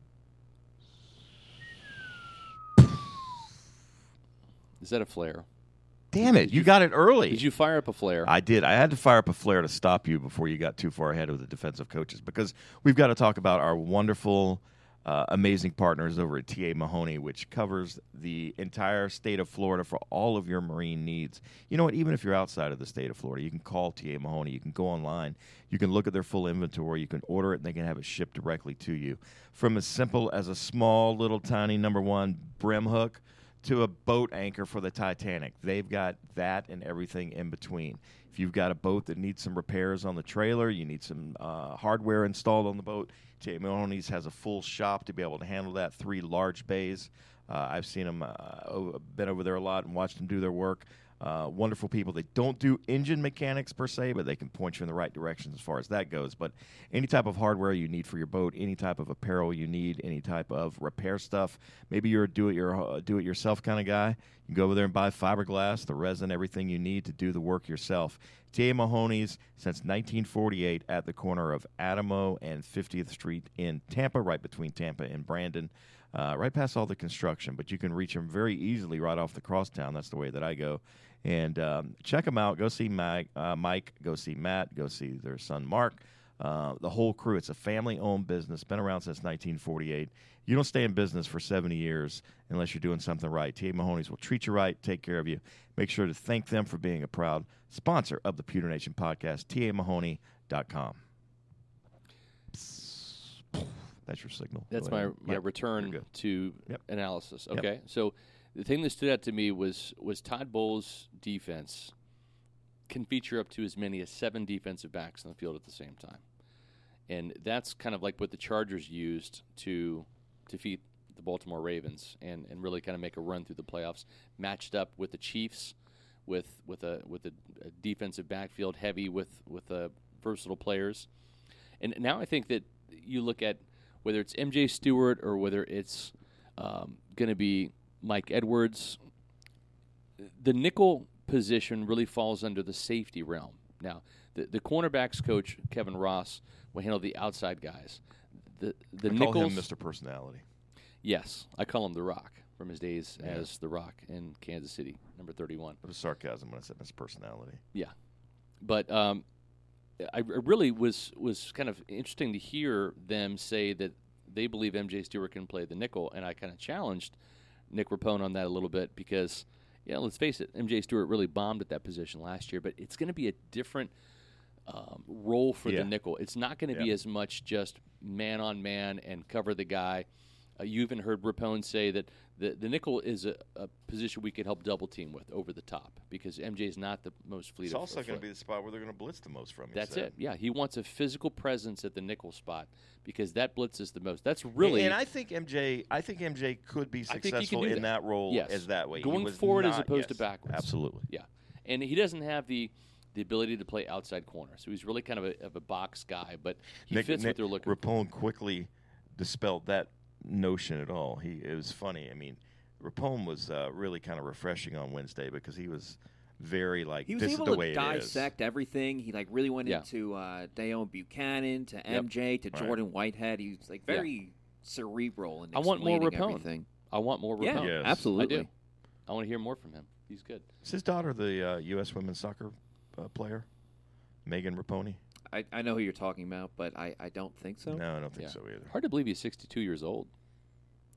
Is that a flare? Damn it, you got it early. Did you fire up a flare? I did. I had to fire up a flare to stop you before you got too far ahead of the defensive coaches because we've got to talk about our wonderful, uh, amazing partners over at T A Mahoney, which covers the entire state of Florida for all of your marine needs. You know what? Even if you're outside of the state of Florida, you can call T A Mahoney. You can go online. You can look at their full inventory. You can order it, and they can have it shipped directly to you. From as simple as a small, little, tiny number one brim hook to a boat anchor for the Titanic. They've got that and everything in between. If you've got a boat that needs some repairs on the trailer, you need some uh, hardware installed on the boat, T A Mahoney's has a full shop to be able to handle that, three large bays. Uh, I've seen them, uh, o- been over there a lot and watched them do their work. Uh, wonderful people. They don't do engine mechanics per se, but they can point you in the right direction as far as that goes. But any type of hardware you need for your boat, any type of apparel you need, any type of repair stuff. Maybe you're a do it your uh, do it yourself kind of guy. You can go over there and buy fiberglass, the resin, everything you need to do the work yourself. T A Mahoney's since nineteen forty-eight at the corner of Adamo and fiftieth Street in Tampa, right between Tampa and Brandon. Uh, right past all the construction, but you can reach them very easily right off the crosstown. That's the way that I go. And um, check them out. Go see Mike, uh, Mike. Go see Matt. Go see their son Mark. Uh, the whole crew. It's a family-owned business. Been around since nineteen forty-eight. You don't stay in business for seventy years unless you're doing something right. T A Mahoney's will treat you right, take care of you. Make sure to thank them for being a proud sponsor of the Pewter Nation podcast, T A Mahoney dot com. That's your signal. That's Go my, ahead. my Yep, return you're good. to Yep. analysis. Yep. Okay, so the thing that stood out to me was was Todd Bowles' defense can feature up to as many as seven defensive backs on the field at the same time, and that's kind of like what the Chargers used to defeat the Baltimore Ravens and, and really kind of make a run through the playoffs. Matched up with the Chiefs, with with a with a, a defensive backfield heavy with with uh, versatile players, and now I think that you look at whether it's M J Stewart or whether it's um, going to be Mike Edwards, the nickel position really falls under the safety realm. Now, the, the cornerbacks coach, Kevin Ross, will handle the outside guys. The the I call nickels, him Mister Personality. yes, I call him The Rock from his days Yeah. as The Rock in Kansas City, number thirty-one. It was sarcasm when I said Mister Personality. Yeah, but um, I, I really was was kind of interesting to hear them say that they believe M J Stewart can play the nickel, and I kind of challenged Nick Rapone on that a little bit because, yeah, let's face it, M J Stewart really bombed at that position last year, but it's going to be a different um, role for Yeah. the nickel. It's not going to be Yeah. as much just man on man and cover the guy. Uh, you even heard Rapone say that the, the nickel is a, a position we could help double team with over the top because M J is not the most fleet It's of also foot. going to be the spot where they're going to blitz the most from. he That's said. it. Yeah, he wants a physical presence at the nickel spot because that blitzes the most. That's really And I think M J, I think M J could be I think he can successful do in that. that role Yes. as that way. He Going was forward as not- opposed to yes, backwards. Absolutely. yeah, and he doesn't have the the ability to play outside corner, so he's really kind of a, of a box guy, but he Nick, fits Nick what they're looking for. Rapone quickly dispelled that notion at all. He it was funny. I mean, Rapone was uh, really kind of refreshing on Wednesday because he was very like He was this able is the to way it is. dissect everything. He like really went Yeah. into uh, Dayon Buchanan to M J to Right. Jordan Whitehead. He was like very cerebral in I want more explaining Rapone. everything. I want more Yeah, Rapone. Yes. absolutely. I do. I want to hear more from him. He's good. Is his daughter the uh, U S women's soccer uh, player, Megan Rapone? I, I know who you're talking about, but I, I don't think so. No, I don't think Yeah. so either. Hard to believe he's sixty-two years old.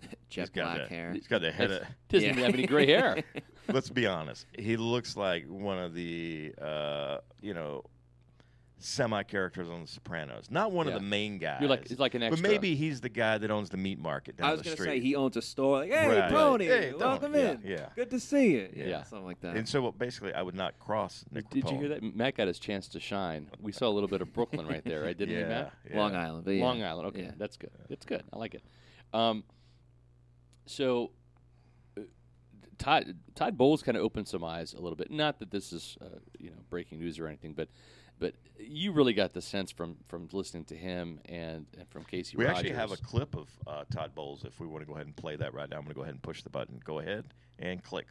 jet He's got black that- hair. He's got the head of. Doesn't Yeah. even have any gray hair. Let's be honest. He looks like one of the, uh, you know, semi-characters on The Sopranos. Not one Yeah. of the main guys. You're like- he's like an But extra. maybe he's the guy that owns the meat market down I was the gonna street. say he owns a store. Like, hey, Right. Tony, Hey, Tony, welcome yeah, in. yeah. Good to see you. Yeah, Yeah. something like that. And so basically, I would not cross Nick Did you Rapone. hear that? Matt got his chance to shine. We saw a little bit of Brooklyn right there, right? Didn't we, Yeah, Matt? yeah. Long Island. But yeah. Long Island. Okay, Yeah. that's good. That's good. I like it. Um, so uh, Todd Todd Bowles kind of opened some eyes a little bit. Not that this is uh, you know breaking news or anything, but but you really got the sense from from listening to him and, and from Casey We Rogers. actually have a clip of uh, Todd Bowles. If we want to go ahead and play that right now, I'm going to go ahead and push the button. Go ahead and click.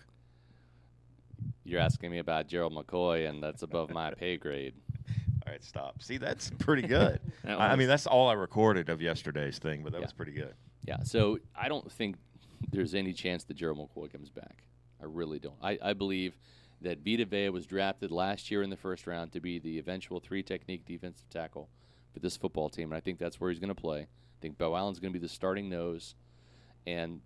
You're asking me about Gerald McCoy, and that's above my pay grade. All right, stop. See, that's pretty good. That I I was- mean, that's all I recorded of yesterday's thing, but that Yeah. was pretty good. Yeah, so I don't think there's any chance that Gerald McCoy comes back. I really don't. I, I believe that Vita Vea was drafted last year in the first round to be the eventual three-technique defensive tackle for this football team, and I think that's where he's going to play. I think Bo Allen's going to be the starting nose, and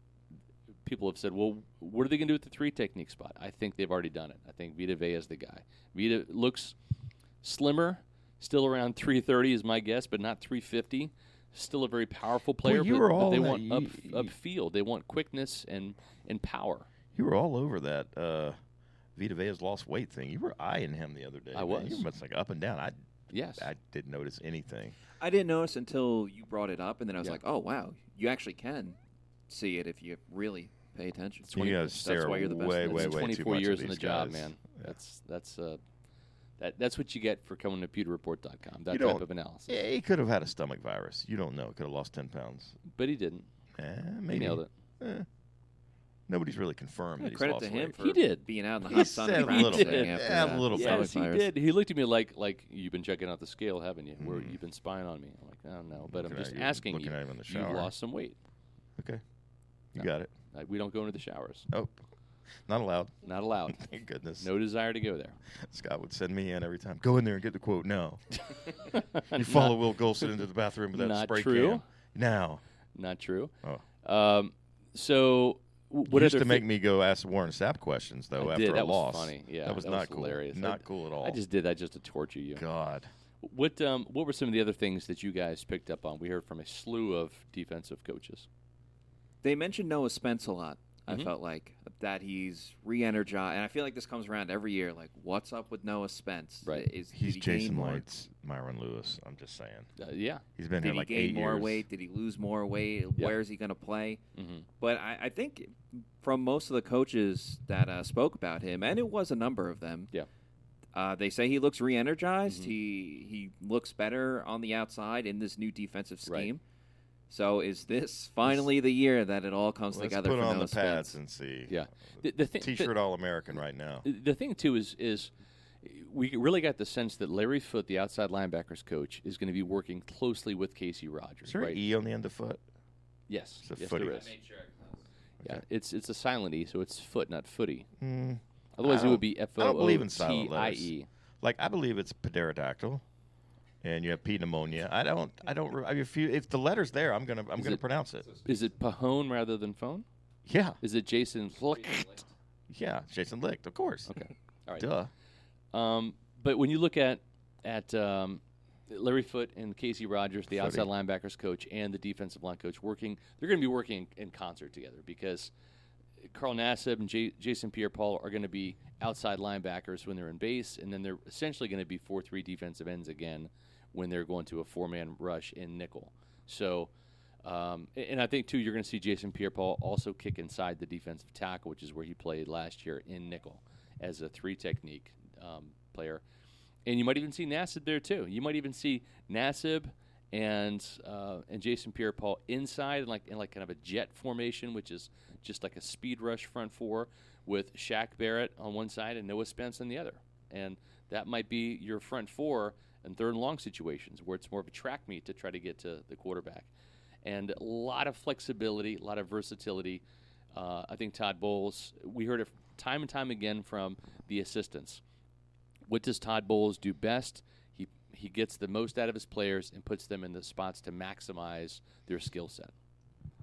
people have said, well, what are they going to do with the three-technique spot? I think they've already done it. I think Vita Vea is the guy. Vita looks slimmer, still around three thirty is my guess, but not three fifty. Still a very powerful player, you but, were but all they that- want you- up you- upfield. They want quickness and, and power. You were all over that uh, Vita Vea's lost weight thing. You were eyeing him the other day. I man. was. You were much like up and down. I, Yes. I didn't notice anything. I didn't notice until you brought it up, and then I was Yeah. like, oh, wow. You actually can see it if you really pay attention. You guys That's stare why you're the best. way, at way, this. way too twenty-four much of years in the these job, guys. man. Yeah. That's that's uh, that that's what you get for coming to pewter report dot com. That You type don't- of analysis. Yeah, he could have had a stomach virus. You don't know. Could have lost ten pounds. But he didn't. Eh, He maybe. nailed it. Eh. Nobody's really confirmed Yeah, that he's credit lost to him weight. for He did. being out in the He hot sun. said and a little practicing bit. after Yeah, a that little bit. stomach Yes, he virus. did. He looked at me like like you've been checking out the scale, haven't you? Where Mhm. you've been spying on me. I'm like, I don't know, but Looking I'm at just you, asking looking you. at him in the You've shower. lost some weight. Okay. You No. got it. Uh, we don't go into the showers. Oh, not allowed. Not allowed. Thank goodness. No desire to go there. Scott would send me in every time. Go in there and get the quote now. You follow Will Golson into the bathroom with that Not spray true. can. Now. Not true. Oh. Um, so w- what you used other to make thi- me go ask Warren Sapp questions though I after did. a That was loss. funny. Yeah, that was that not was cool. hilarious. Not I- cool at all. I just did that just to torture you. God. What um what were some of the other things that you guys picked up on? We heard from a slew of defensive coaches. They mentioned Noah Spence a lot. Mhm. I felt like that he's re-energized, and I feel like this comes around every year. Like, what's up with Noah Spence? Right. Is did He's he gain Jason more? Lights, Myron Lewis. I'm just saying. Uh, yeah. He's been Did here he like gain eight more years. weight? Did he lose more weight? Yeah. Where is he going to play? Mm-hmm. But I, I think from most of the coaches that uh, spoke about him, and it was a number of them, Yeah. uh, they say he looks re-energized. Mhm. He he looks better on the outside in this new defensive Right. scheme. So is this finally the year that it all comes Let's together put for on Noah the pads Spence? and see. Yeah. The, the thing, T-shirt All American right now. the, the thing too is is we really got the sense that Larry Foote, the outside linebackers coach, is going to be working closely with Casey Rogers. Is there right? an E on the end of foot? Yes. It's a yes, footy. there is. Yeah, it's it's a silent E, so it's foot, not footy. Mm, Otherwise, I it would don't- be F I O don't O believe in T silent I letters. E. like I believe it's pterodactyl, and you have P pneumonia. I don't. I don't. re- I mean, if you if the letter's there, I'm gonna I'm Is gonna it- pronounce it. Is it Pahone rather than phone? Yeah. Is it Jason Licht? Yeah. Jason Licht, of course. Okay. All right. Duh. Um, but when you look at at um, Larry Foote and Casey Rogers, the Footy. outside linebackers coach and the defensive line coach, working, they're going to be working in, in concert together because Carl Nassib and J- Jason Pierre-Paul are going to be outside linebackers when they're in base, and then they're essentially going to be four three defensive ends again when they're going to a four-man rush in nickel. So, um, a- and I think, too, you're going to see Jason Pierre-Paul also kick inside the defensive tackle, which is where he played last year in nickel as a three-technique um, player. And you might even see Nassib there, too. You might even see Nassib and uh, and Jason Pierre-Paul inside in like in like kind of a jet formation, which is just like a speed rush front four with Shaq Barrett on one side and Noah Spence on the other. And that might be your front four in third and long situations where it's more of a track meet to try to get to the quarterback. And a lot of flexibility, a lot of versatility. Uh, I think Todd Bowles, we heard it time and time again from the assistants. What does Todd Bowles do best? He he gets the most out of his players and puts them in the spots to maximize their skill set.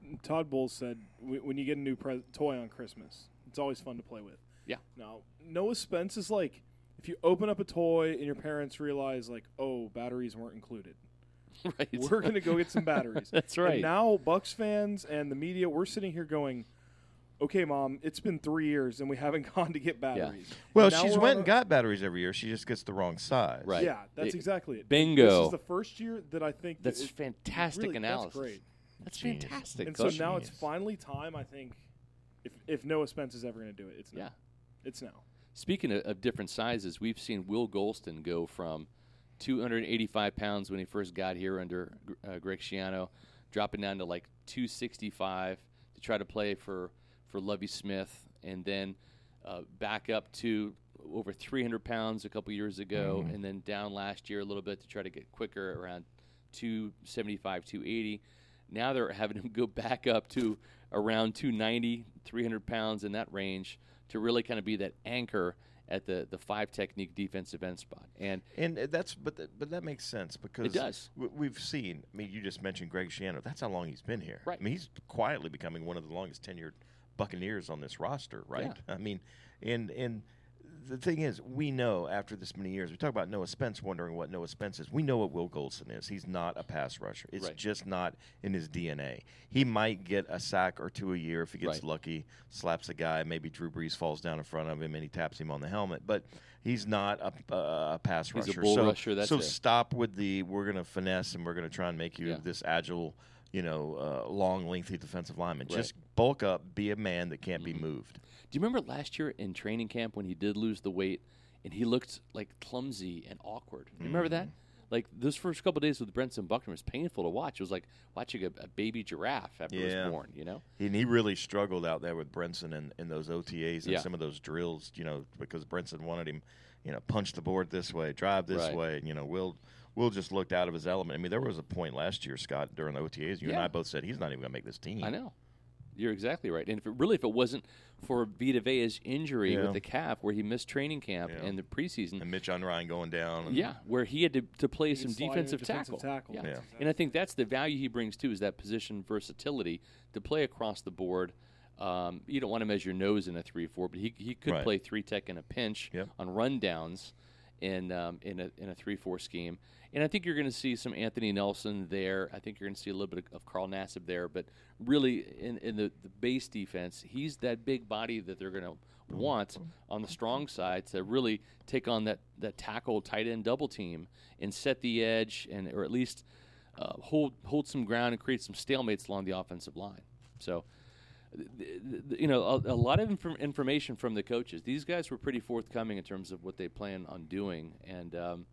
Todd Bowles said w- when you get a new pre- toy on Christmas, it's always fun to play with. Yeah. Now, Noah Spence is like, if you open up a toy and your parents realize, like, oh, batteries weren't included. Right. We're going to go get some batteries. That's right. And now Bucks fans and the media, we're sitting here going, okay, Mom, it's been three years and we haven't gone to get batteries. Well, Now she's we're went on and a- got batteries every year. She just gets the wrong size. Right. Yeah, that's It- exactly it. bingo. This is the first year that I think That's that it- fantastic really, analysis. That's great. That's Genius. fantastic. And so Coach. now it's Genius. finally time, I think, if if Noah Spence is ever going to do it, it's now. Yeah. It's now. Speaking of, of different sizes, we've seen Will Golston go from two hundred eighty-five pounds when he first got here under uh, Greg Schiano, dropping down to like two sixty-five to try to play for, for Lovie Smith, and then uh, back up to over three hundred pounds a couple years ago, Mhm. and then down last year a little bit to try to get quicker around two seventy-five, two eighty. Now they're having him go back up to around two ninety, three hundred pounds in that range to really kind of be that anchor at the, the five technique defensive end spot. And And uh, that's but th- but that makes sense because It does. w- we've seen. I mean, you just mentioned Greg Schiano. That's how long he's been here. Right. I mean, he's quietly becoming one of the longest tenured Buccaneers on this roster. Right. I mean, and and the thing is, we know after this many years, we talk about Noah Spence wondering what Noah Spence is. We know what Will Golston is. He's not a pass rusher. It's Right. just not in his D N A. He might get a sack or two a year if he gets Right. lucky, slaps a guy. Maybe Drew Brees falls down in front of him and he taps him on the helmet. But he's not a, a, a pass He's a rusher. bull so, rusher, that's so it. stop with the we're going to finesse and we're going to try and make you Yeah. this agile, you know, uh, long, lengthy defensive lineman. Right. Just bulk up, be a man that can't Mhm. be moved. do you remember last year in training camp when he did lose the weight and he looked like clumsy and awkward? You remember that? Like those first couple of days with Brenson Buckner was painful to watch. It was like watching a, a baby giraffe after it Yeah. was born, you know? And he really struggled out there with Brenson and, and those O T As and Yeah. some of those drills, you know, because Brenson wanted him, you know, punch the board this way, drive this Right. way. And, you know, Will Will just looked out of his element. I mean, there was a point last year, Scott, during the O T As, you and Yeah. I both said he's not even going to make this team. I know. You're exactly right. And if it, really, if it wasn't for Vita Vea's injury Yeah. with the calf where he missed training camp Yeah. and the preseason, And Mitch Unrein going down. And yeah, where he had to, to play He some can slide in defensive, defensive tackle. tackle. Yeah. Yeah. And I think that's the value he brings too, is that position versatility to play across the board. Um, you don't want him as your nose in a three four, but he he could Right. play three tech in a pinch Yep. on rundowns in um, in a in a three four scheme. And I think you're going to see some Anthony Nelson there. I think you're going to see a little bit of, of Carl Nassib there. But really, in, in the, the base defense, he's that big body that they're going to want on the strong side to really take on that, that tackle tight end double team and set the edge, and or at least uh, hold hold some ground and create some stalemates along the offensive line. So, th- th- th- you know, a, a lot of inf- information from the coaches. These guys were pretty forthcoming in terms of what they plan on doing, and. Um,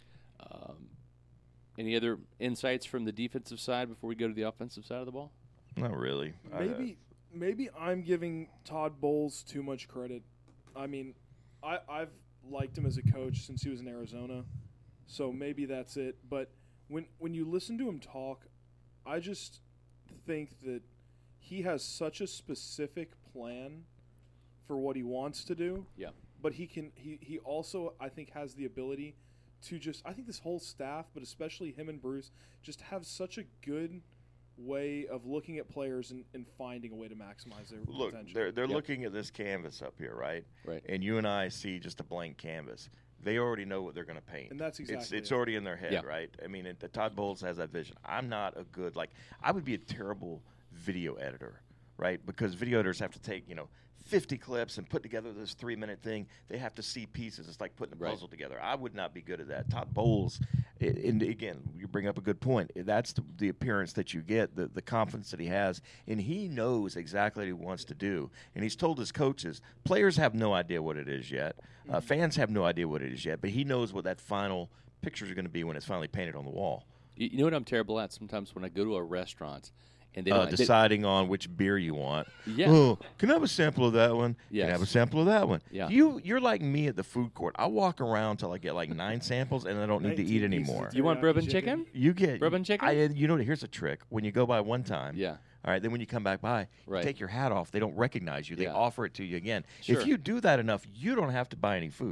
Um, any other insights from the defensive side before we go to the offensive side of the ball? Not really. I- Maybe maybe I'm giving Todd Bowles too much credit. I mean, I, I've liked him as a coach since he was in Arizona, so maybe that's it. But when when you listen to him talk, I just think that he has such a specific plan for what he wants to do. Yeah. But he can he, he also I think has the ability to just I think this whole staff, but especially him and Bruce, just have such a good way of looking at players and, and finding a way to maximize their Look, potential. they're they're Yep. looking at this canvas up here, right? Right. And you and I see just a blank canvas. They already know what they're going to paint. And that's It's exactly it's it. already in their head, Yeah. right? I mean, it, the Todd Bowles has that vision. I'm not a good like I would be a terrible video editor, right? Because video editors have to take you know fifty clips and put together this three minute thing. They have to see pieces. It's like putting a Right. puzzle together. I would not be good at that. Todd Bowles, i- and again, you bring up a good point. That's the, the appearance that you get, the, the confidence that he has, and he knows exactly what he wants to do. And he's told his coaches, players have no idea what it is yet. Uh, fans have no idea what it is yet, but he knows what that final picture is going to be when it's finally painted on the wall. You, you know what I'm terrible at? Sometimes when I go to a restaurant and they Uh, don't they- deciding on which beer you want. Yeah. Oh, can I have a sample of that one? Can I Yes. have a sample of that one? Yeah. You you're like me at the food court. I walk around till I get like nine samples and I don't need to nineteen eat pieces anymore. of You want teriyaki bourbon chicken? You get Bourbon chicken? I, you know, here's a trick. When you go by one time, Yeah. all right, then when you come back by, Right. you take your hat off. They don't recognize you. They Yeah. offer it to you again. Sure. If you do that enough, you don't have to buy any food.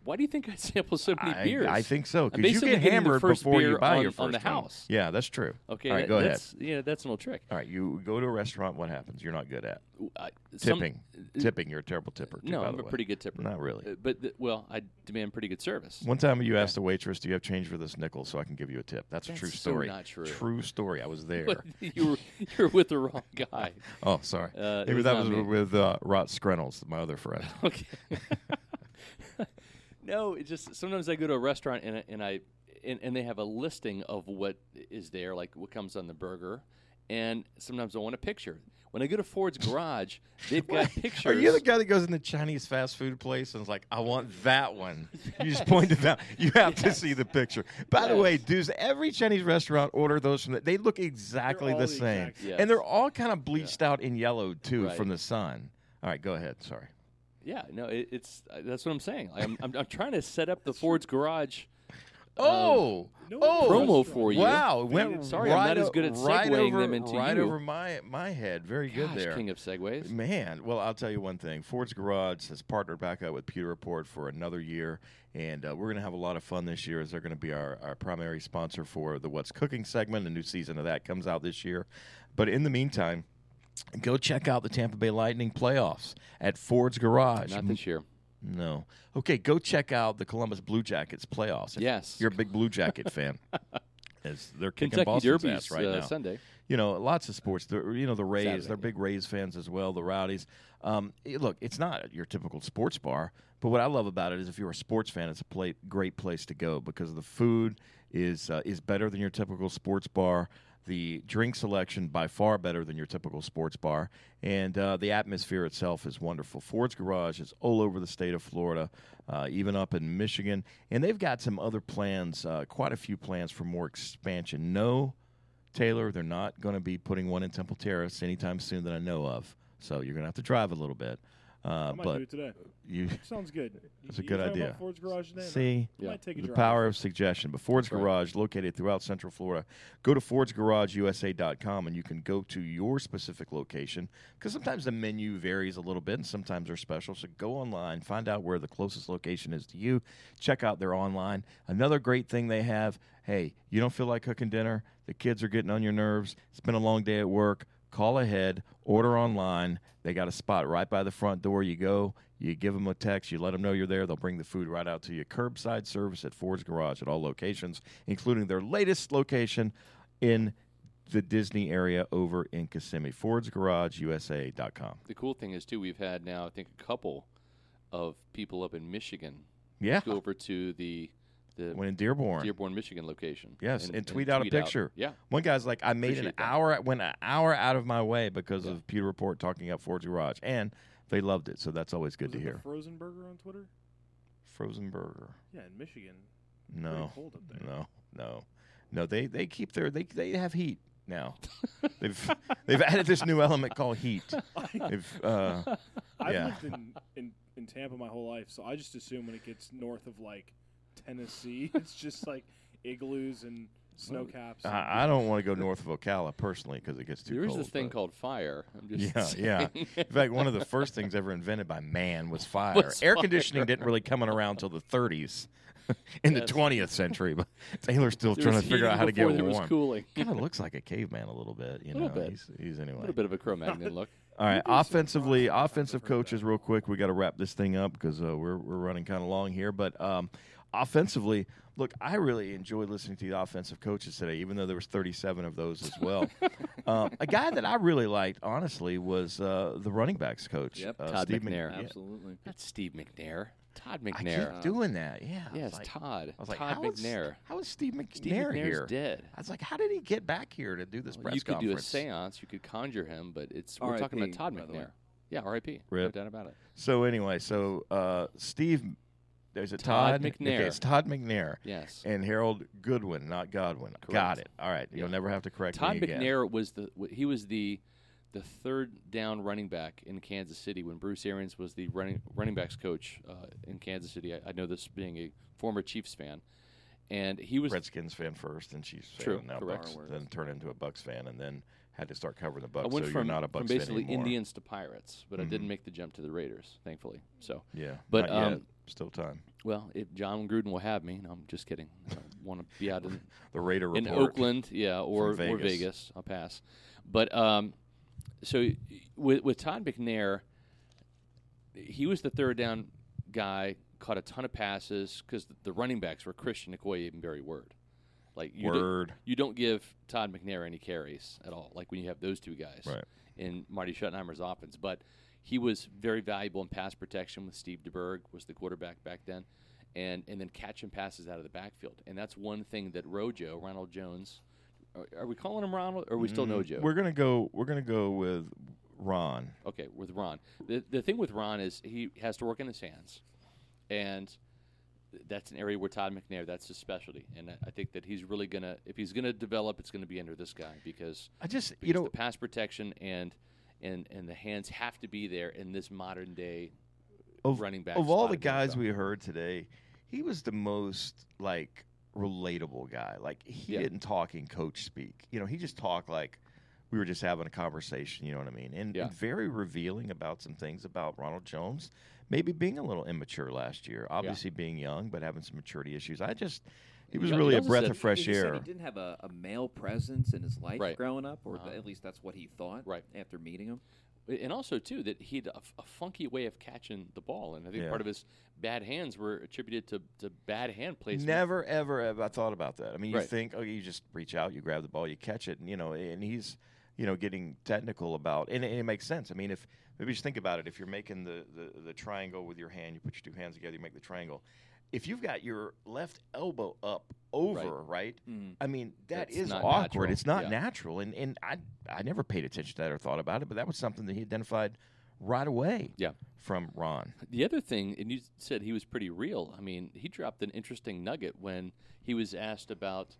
Why do you think I sample so many I, beers? I think so I'm because you basically get getting the hammered first before you beer buy on, your first on the one. house. Yeah, that's true. Okay, All right, that- go ahead. that's, Yeah, that's an little trick. All right, you go to a restaurant. What happens? You're not good at I, some- tipping. tipping. You're a terrible tipper. Too, No, by I'm the a way. pretty good tipper. Not really. Uh, but th- well, I demand pretty good service. One time you asked the waitress, "Do you have change for this nickel so I can give you a tip?" That's a That's true so story. not true. True story. I was there. But you were you're with the wrong guy. Oh, sorry. Uh, it Maybe was that not was me. with uh, Rot Scrennels, my other friend. Okay. No, it just sometimes I go to a restaurant and I- and I and, and they have a listing of what is there, like what comes on the burger, and sometimes I want a picture. When I go to Ford's Garage, they've got pictures. Are you the guy that goes in the Chinese fast food place and is like, "I want that one"? You just point it out. You have to see the picture. By the Yes. way, dudes, every Chinese restaurant order those from. The, they look exactly all the the same, exact same. and they're Yes. all kind of bleached out in yellow too Right. from the sun. All right, go ahead. Sorry. Yeah, no, it, it's uh, that's what I'm saying. I'm, I'm I'm trying to set up the Ford's Garage Oh, No oh, promo for you. Wow, it went Sorry, I'm right not as o- good at right segueing over, them into right you. over my my head. Very good Gosh, there. king of segues. Man, well, I'll tell you one thing. Ford's Garage has partnered back up with Pewter Report for another year, and uh, we're going to have a lot of fun this year as they're going to be our, our primary sponsor for the What's Cooking segment. A new season of that comes out this year. But in the meantime, go check out the Tampa Bay Lightning playoffs at Ford's Garage. Not this year. No. Okay, go check out the Columbus Blue Jackets playoffs. If Yes. You're a big Blue Jacket fan. As they're kicking Kentucky Boston's Derby's ass right uh, now. Sunday. You know, lots of sports. The, you know, the Rays, Saturday, they're yeah. big Rays fans as well, the Rowdies. Um, eh, look, it's not your typical sports bar, but what I love about it is if you're a sports fan, it's a play, great place to go because the food is uh, is better than your typical sports bar. The drink selection by far better than your typical sports bar, and uh, the atmosphere itself is wonderful. Ford's Garage is all over the state of Florida, uh, even up in Michigan, and they've got some other plans, uh, quite a few plans for more expansion. No, Taylor, they're not going to be putting one in Temple Terrace anytime soon that I know of, so you're going to have to drive a little bit. Uh, I might but do it today. you. Sounds good. That's a You good talking idea. About Ford's Garage today? See, I might take a the drive. power of suggestion. But Ford's That's right. Garage, located throughout Central Florida, go to fords garage u s a dot com and you can go to your specific location because sometimes the menu varies a little bit and sometimes they're special. So go online, find out where the closest location is to you. Check out their online. Another great thing they have, hey, you don't feel like cooking dinner, the kids are getting on your nerves, it's been a long day at work, call ahead, order online. They got a spot right by the front door. You go, you give them a text, you let them know you're there. They'll bring the food right out to you. Curbside service at Ford's Garage at all locations, including their latest location in the Disney area over in Kissimmee. fords garage u s a dot com. The cool thing is, too, we've had now, I think, a couple of people up in Michigan Yeah, go over to the the when in Dearborn. Dearborn, Michigan location. Yes, and, tweet out a picture. Yeah. One guy's like, I made an Appreciate that. hour, went an hour out of my way because Yeah. of Pewter Report talking up Ford's Garage, and they loved it. So that's always good Was to it hear. the Frozen Burger on Twitter? Frozen burger. Yeah, in Michigan. No, Pretty cold up there. no, no, no. They they keep their they they have heat now. they've they've added this new element called heat. They've uh, I've yeah. lived in, in, in Tampa my whole life, so I just assume when it gets north of like Tennessee, it's just like igloos and snow caps. and I, I don't want to go north of Ocala personally because it gets too There is cold. this thing but- called fire. I'm just Yeah, saying. yeah. In fact, one of the first things ever invented by man was fire. Was Air fire. conditioning didn't really come around until the thirties in Yes. the twentieth century. But Taylor's still There trying to was figure out how to heating get before there warm. was cooling. Kind of looks like a caveman a little bit. You Little know, bit. He's, he's A anyway. little bit of a Cro-Magnon look. All right, You'd be surprised offensively, how much I've offensive heard coaches, that. real quick. We got to wrap this thing up because uh, we're we're running kind of long here. But um, offensively, look, I really enjoyed listening to the offensive coaches today, even though there was thirty-seven of those as well. um, a guy that I really liked, honestly, was uh, the running backs coach, Yep, uh, Todd Steve McNair. Mc- yeah. Absolutely. Not Steve McNair. Todd I McNair. keep doing that. Yeah. I yeah, was it's like- Todd. I was like, Todd how is- McNair. How is Steve McNair Steve McNair's here? dead. I was like, how did he get back here to do this Well, press you could do a conference? seance. You could conjure him, but it's we're R I talking about P, Todd by the way. McNair. Yeah, R I P. Rip. No doubt about it. So anyway, so uh, Steve, there's a Todd Todd, McNair. Okay, it's Todd McNair. Yes. And Harold Goodwin, not Godwin. Got Correct. it. All right. You'll Yeah. never have to correct Todd me again. McNair was the w- he was the the third down running back in Kansas City when Bruce Arians was the running running backs coach uh, in Kansas City. I, I know this being a former Chiefs fan, and he was Redskins fan first and Chiefs fan. True, Now correct. Bucks, Our words. then turn into a Bucks fan and then had to start covering the I Bucs. went so from, you're not a Bucs from fan basically anymore. Indians to Pirates, but Mhm. I didn't make the jump to the Raiders, thankfully. So Yeah, but not yet. um, Still time. well, if John Gruden will have me, no, I'm just kidding. I want to be out in The Raider in report. Oakland, yeah, or Vegas. or Vegas. I'll pass. But um, so with with Todd McNair, he was the third down guy, caught a ton of passes because the, the running backs were Christian Okoye and Barry Word. Like you Word. Don't, you don't give Todd McNair any carries at all. Like when you have those two guys Right. in Marty Schottenheimer's offense, but he was very valuable in pass protection with Steve DeBerg was the quarterback back then, and and then catching passes out of the backfield. And that's one thing that Rojo, Ronald Jones, are, are we calling him Ronald or are we still know Joe? We're gonna go. We're gonna go with Ron. Okay, with Ron. The the thing with Ron is he has to work in his hands, and that's an area where Todd McNair, that's his specialty. And I- I think that he's really gonna, if he's gonna develop, it's gonna be under this guy because I just, because you know, the pass protection and and and the hands have to be there in this modern day of, running back. of all spot the in guys N F L. we heard today, he was the most like relatable guy. Like he Yeah. didn't talk in coach speak. You know, he just talked like we were just having a conversation. You know what I mean? And, Yeah. and very revealing about some things about Ronald Jones. Maybe being a little immature last year. Obviously being young, but having some maturity issues. I just he was He really a also breath said- of fresh he said air. He didn't have a, a male presence in his life Right. growing up, or Uh-huh. th- at least that's what he thought Right. after meeting him. And also, too, that he had a, f- a funky way of catching the ball. And I think Yeah. part of his bad hands were attributed to, to bad hand placement. Never, ever, ever I thought about that. I mean, you Right. think, oh, you just reach out, you grab the ball, you catch it, and you know, and he's, you know, getting technical about, and it, and it makes sense. I mean, if maybe just think about it, if you're making the, the the triangle with your hand, you put your two hands together, you make the triangle. If you've got your left elbow up over, right? Mhm. I mean, that That's is not awkward. natural. It's not Yeah. natural, and and I I never paid attention to that or thought about it, but that was something that he identified right away. Yeah. From Ron. The other thing, and you said he was pretty real. I mean, he dropped an interesting nugget when he was asked about.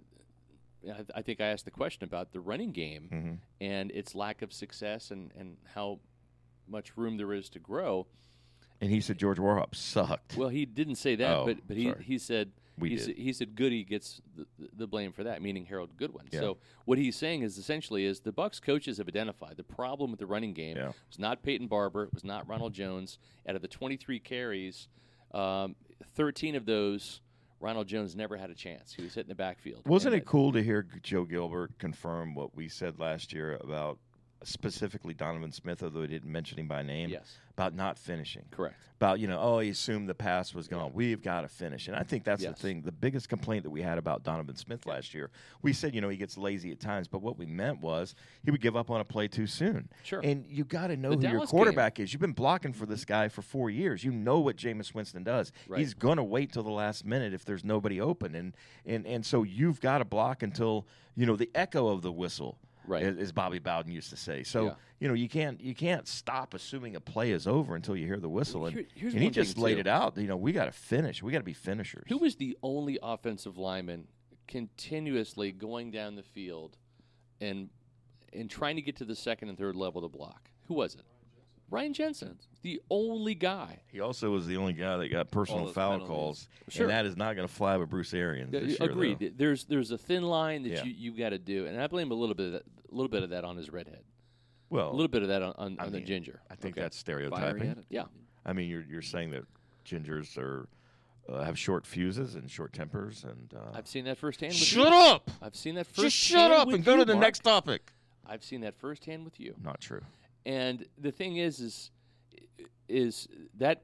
I, I think I asked the question about the running game Mm-hmm. and its lack of success and, and how much room there is to grow. And he said George Warhop sucked. Well, he didn't say that, Oh, but but he, sorry. he said We he, did. said, he said Goody gets the, the blame for that, meaning Harold Goodwin. Yeah. So what he's saying is essentially is the Bucs coaches have identified the problem with the running game Yeah. was not Peyton Barber, it was not Ronald Jones. Out of the twenty-three carries, um, thirteen of those Ronald Jones never had a chance. He was hitting the backfield. Wasn't And it cool to hear Joe Gilbert confirm what we said last year about specifically Donovan Smith, although he didn't mention him by name, Yes. about not finishing? Correct. About, you know, oh, he assumed the pass was gone. We've got to finish. And I think that's Yes. the thing. The biggest complaint that we had about Donovan Smith last year, we said, you know, he gets lazy at times, but what we meant was he would give up on a play too soon. Sure. And you got to know The who your Dallas quarterback is. You've been blocking for this guy for four years. You know what Jameis Winston does. Right. He's going to wait till the last minute if there's nobody open. And, and, and so you've got to block until, you know, the echo of the whistle. Right. As as Bobby Bowden used to say. So Yeah. you know you can't you can't stop assuming a play is over until you hear the whistle. And, Here- here's and he one thing, just laid too. it out. You know we got to finish. We got to be finishers. Who was the only offensive lineman continuously going down the field and and trying to get to the second and third level to block? Who was it? Ryan Jensen, the only guy. He also was the only guy that got personal those foul penalties. calls, Sure. and that is not going to fly with Bruce Arians. This year, Agreed. though. There's there's a thin line that Yeah. you you got to do, and I blame a little bit of that, a little bit of that on his redhead, Well, a little bit of that on, on, I on the mean, ginger. I think Okay. that's Fiery stereotyping. attitude. Yeah. I mean, you're you're saying that gingers are uh, have short fuses and short tempers, and uh, I've seen that firsthand. With shut you. up. I've seen that firsthand. Just shut up with and go you, to the Mark. next topic. I've seen that firsthand with you. Not true. And the thing is, is, is that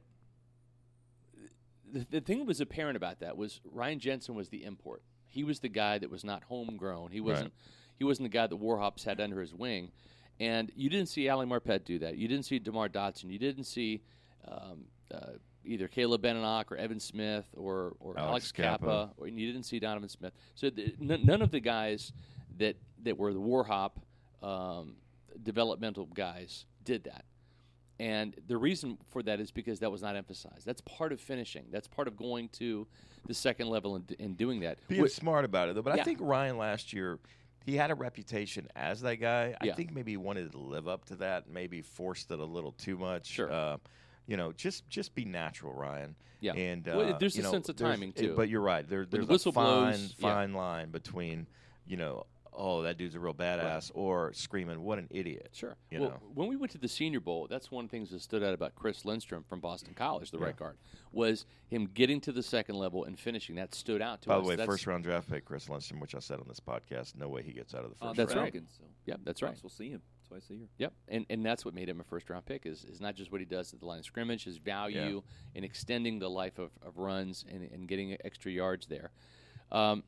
the, the thing that was apparent about that was Ryan Jensen was the import. He was the guy that was not homegrown. He wasn't. He wasn't the guy that Warhops had under his wing. And you didn't see Ali Marpet do that. You didn't see DeMar Dotson. You didn't see um, uh, either Caleb Benenoch or Evan Smith or, or Alex Alex Kappa. Kappa. Or you didn't see Donovan Smith. So the, n- none of the guys that that were the Warhop um, developmental guys did that. And the reason for that is because that was not emphasized. That's part of finishing. That's part of going to the second level and, and doing that. Being Wh- smart about it, though. But I Yeah. think Ryan last year, he had a reputation as that guy. I Yeah. think maybe he wanted to live up to that, maybe forced it a little too much. Sure. Uh, you know, just just be natural, Ryan. Yeah. And uh, Well, there's you a know, sense of there's- timing, it- too. But you're right. There, the there's whistle a fine, blows, yeah. fine line between, you know, oh, that dude's a real badass, or screaming, what an idiot. Sure. You well, know. when we went to the Senior Bowl, that's one of the things that stood out about Chris Lindstrom from Boston College, the Yeah. right guard, was him getting to the second level and finishing. That stood out to By us. the way, That's- first round draft pick, Chris Lindstrom, which I said on this podcast, no way he gets out of the Uh, first That's round. right. Falcons, so Yep, that's right. We'll see him twice a year. Yep, and and that's what made him a first round pick is, is not just what he does at the line of scrimmage, his value in extending the life of, of runs and, and getting extra yards there. Um,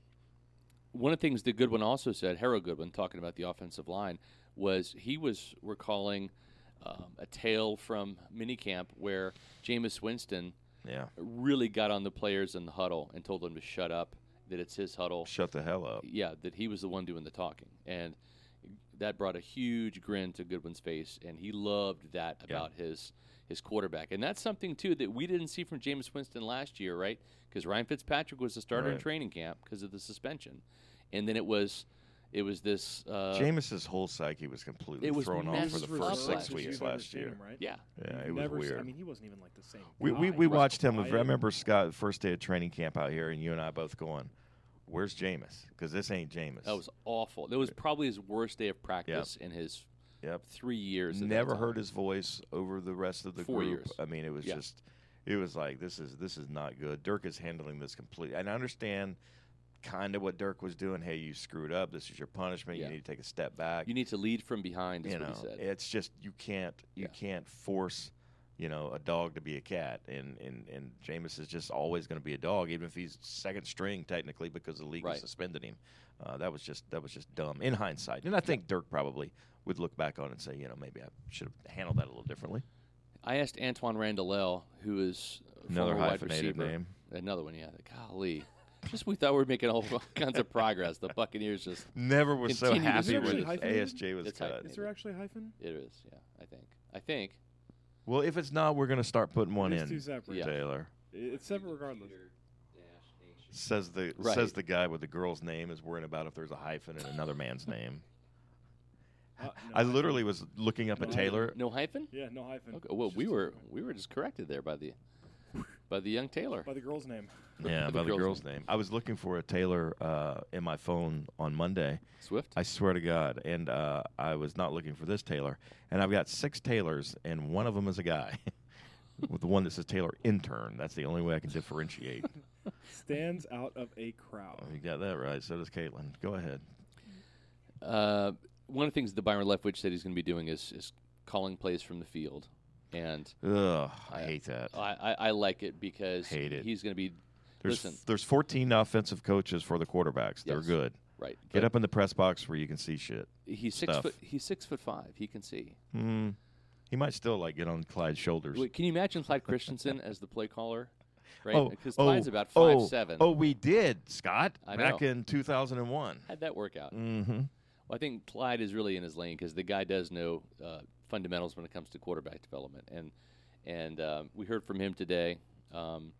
one of the things that Goodwin also said, Harold Goodwin, talking about the offensive line, was he was recalling um, a tale from minicamp where Jameis Winston Yeah. really got on the players in the huddle and told them to shut up, that it's his huddle. Shut the hell up. Yeah, that he was the one doing the talking. And that brought a huge grin to Goodwin's face, and he loved that Yeah. about his his quarterback. And that's something, too, that we didn't see from Jameis Winston last year, right? Because Ryan Fitzpatrick was the starter in Right. training camp because of the suspension. And then it was it was this uh, Jameis's whole psyche was completely It was thrown off for the messed up first six last weeks You've ever last seen year. him, right? Yeah. Yeah, You've it was never seen- weird. I mean, he wasn't even like the same. We we, guy. we He was watched him. I quiet. remember Scott first day of training camp out here, and you and I both going, "Where's Jameis? Because this ain't Jameis." That was awful. That was probably his worst day of practice in his Yep. three years. at that Never time. heard his voice over the rest of the Four group. years. I mean, it was Yeah. just, it was like this is this is not good. Dirk is handling this completely, and I understand kind of what Dirk was doing. Hey, you screwed up. This is your punishment. Yeah. You need to take a step back. You need to lead from behind, is you what know, he said. it's just you can't you Yeah. can't force you know a dog to be a cat, and and and Jameis is just always going to be a dog, even if he's second string technically because the league Right. has suspended him. Uh, that was just that was just dumb in hindsight, and I think Dirk probably would look back on it and say, you know, maybe I should have handled that a little differently. I asked Antoine Randall, who is a Another former wide hyphenated receiver. name. Another one, yeah. Golly. Just we thought we were making all kinds of progress. The Buccaneers just Never was so Continue to happy do when it. A S J was It's cut. hyphenated. Is there actually a hyphen? it is, yeah, I think. I think. Well, if it's not, we're going to start putting one It's two in. separate. Yeah. Taylor It's separate regardless. says the Right. says the guy with the girl's name is worrying about if there's a hyphen in another man's name. Uh, no I hyphen. literally was looking up a No Taylor. No hyphen? Yeah, no hyphen. Okay. Well, It's we just were separate. we were just corrected there by the by the young Taylor. by the girl's name. Yeah, The by the girl's girl's name. I was looking for a Taylor uh, in my phone on Monday. Swift? I swear to God, and uh, I was not looking for this Taylor. And I've got six Taylors, and one of them is a guy. With the one that says Taylor intern. That's the only way I can differentiate. Stands out of a crowd. You got that right. So does Caitlin. Go ahead. Uh, one of the things that Byron Leftwich said he's going to be doing is, is calling plays from the field. And Ugh, I hate that. I, I, I like it because Hate it. he's going to be There's listen, there's fourteen offensive coaches for the quarterbacks. They're Yes. good. right. Get but up in the press box where you can see shit. He's six stuff. foot. He's six foot five. He can see. Mm. He might still like get on Clyde's shoulders. Wait, can you imagine Clyde Christensen as the play caller? Right, Oh, because oh, Clyde's about five oh, seven. Oh, we did, Scott, I back know. in two thousand one. How'd that work out? Mm-hmm. Well, I think Clyde is really in his lane because the guy does know uh, fundamentals when it comes to quarterback development, and and um, we heard from him today. Um,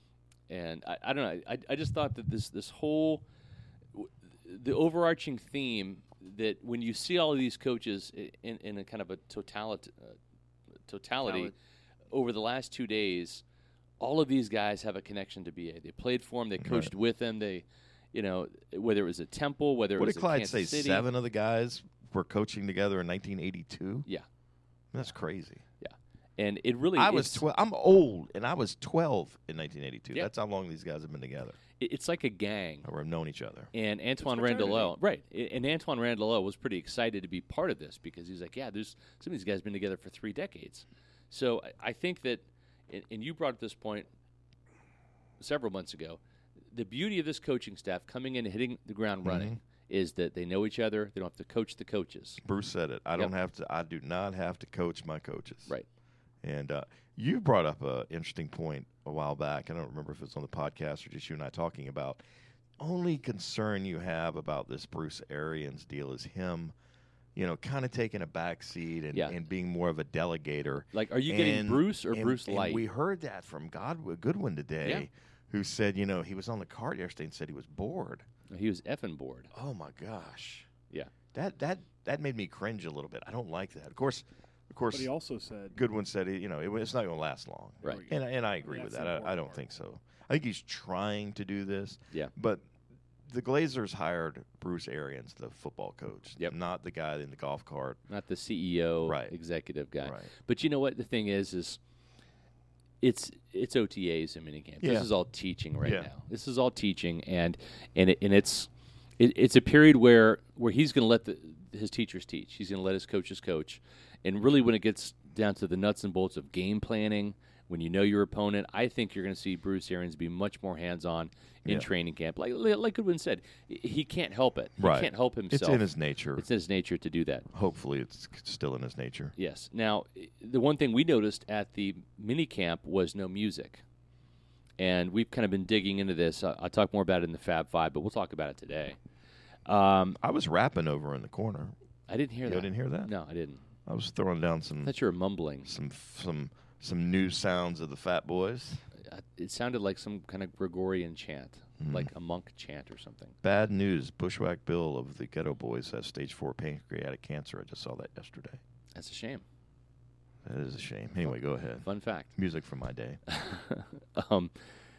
and I, I don't know. I, I just thought that this this whole w- the overarching theme that when you see all of these coaches i- in, in a kind of a totality, uh, totality Talent. over the last two days, all of these guys have a connection to B A. They played for him. They coached with him. They, you know, whether it was at Temple, whether it What was did at Clyde Kansas say? City. Seven of the guys were coaching together in nineteen eighty-two. Yeah, That's crazy. yeah, and it really I was it's, twelve. I'm old, and I was twelve in nineteen eighty-two. Yeah. That's how long these guys have been together, it- it's like a gang. or have known each other. And Antoine fraternity. Randall, right? i- And Antoine Randall was pretty excited to be part of this because he's like, yeah, there's some of these guys have been together for three decades. So I, I think that, and, and you brought up this point several months ago, the beauty of this coaching staff coming in and hitting the ground running is that they know each other. They don't have to coach the coaches. Bruce said it. I don't have to. I do not have to coach my coaches. Right. And uh, you brought up an interesting point a while back. I don't remember if it was on the podcast or just you and I talking about. Only concern you have about this Bruce Arians deal is him, you know, kind of taking a back seat and, Yeah. and being more of a delegator. Like, are you getting And- Bruce or and- Bruce and Light? we heard that from Godwin, Goodwin today, Yeah. who said, you know, he was on the cart yesterday and said he was bored. He was effing bored. Oh my gosh, Yeah. that that that made me cringe a little bit. I don't like that. Of course, of course. But he also said, Goodwin said, you know, it, it's not going to last long. Right. And, and I agree Yeah, with that's that. the I, I important don't part. think so. I think he's trying to do this. Yeah. But the Glazers hired Bruce Arians, the football coach, Yep. not the guy in the golf cart. Not the C E O, Right. executive guy. Right. But you know what? The thing is, is it's it's O T As and minicamp. Yeah. This is all teaching right Yeah. now. This is all teaching, and and it, and it's it, it's a period where where he's going to let the, his teachers teach. He's going to let his coaches coach, and really when it gets down to the nuts and bolts of game planning, when you know your opponent, I think you're going to see Bruce Arians be much more hands-on in Yeah. training camp. Like like Goodwin said, he can't help it. He Right. can't help himself. It's in his nature. It's in his nature to do that. Hopefully, it's still in his nature. Yes. Now, i- the one thing we noticed at the mini camp was no music. And we've kind of been digging into this. I- I'll talk more about it in the Fab Five, but we'll talk about it today. Um, I was rapping over in the corner. I didn't hear You that. didn't hear that? No, I didn't. I was throwing down I some thought you were mumbling. some some some new sounds of the Fat Boys. Uh, It sounded like some kind of Gregorian chant, Mm-hmm. like a monk chant or something. Bad news: Bushwhack Bill of the Ghetto Boys has stage four pancreatic cancer. I just saw that yesterday. That's a shame. That is a shame. Anyway, go ahead. Fun fact. Music from my day. um,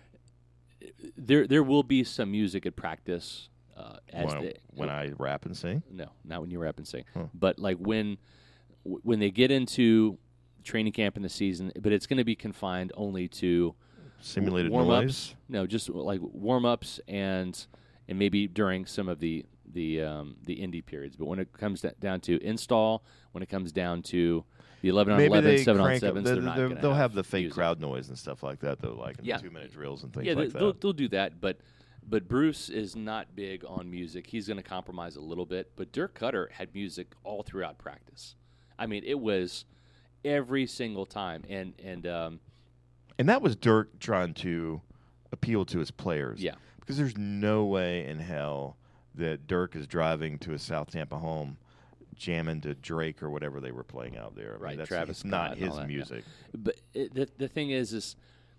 there, there will be some music at practice. Uh, as when, they, when I rap and sing. No, not when you rap and sing. Huh. But like when w- when they get into training camp in the season, but it's going to be confined only to Simulated warm noise. ups. No, just like warm ups and and maybe during some of the the um, the indie periods. But when it comes da- down to install, when it comes down to the eleven on Maybe eleven, they seven on crank up- sevens, they- they're not they're- gonna they'll have, the fake music. crowd noise and stuff like that, though, like in Yeah. the two-minute drills and things Yeah, like they, that. they'll, they'll do that, but but Bruce is not big on music. He's going to compromise a little bit. But Dirk Cutter had music all throughout practice. I mean, it was every single time, and and um, And that was Dirk trying to appeal to his players. Yeah. Because there's no way in hell that Dirk is driving to his South Tampa home jamming to Drake or whatever they were playing out there. I mean, Right, that's Travis it's not Scott and all his that, yeah. music. but it, the the thing is is.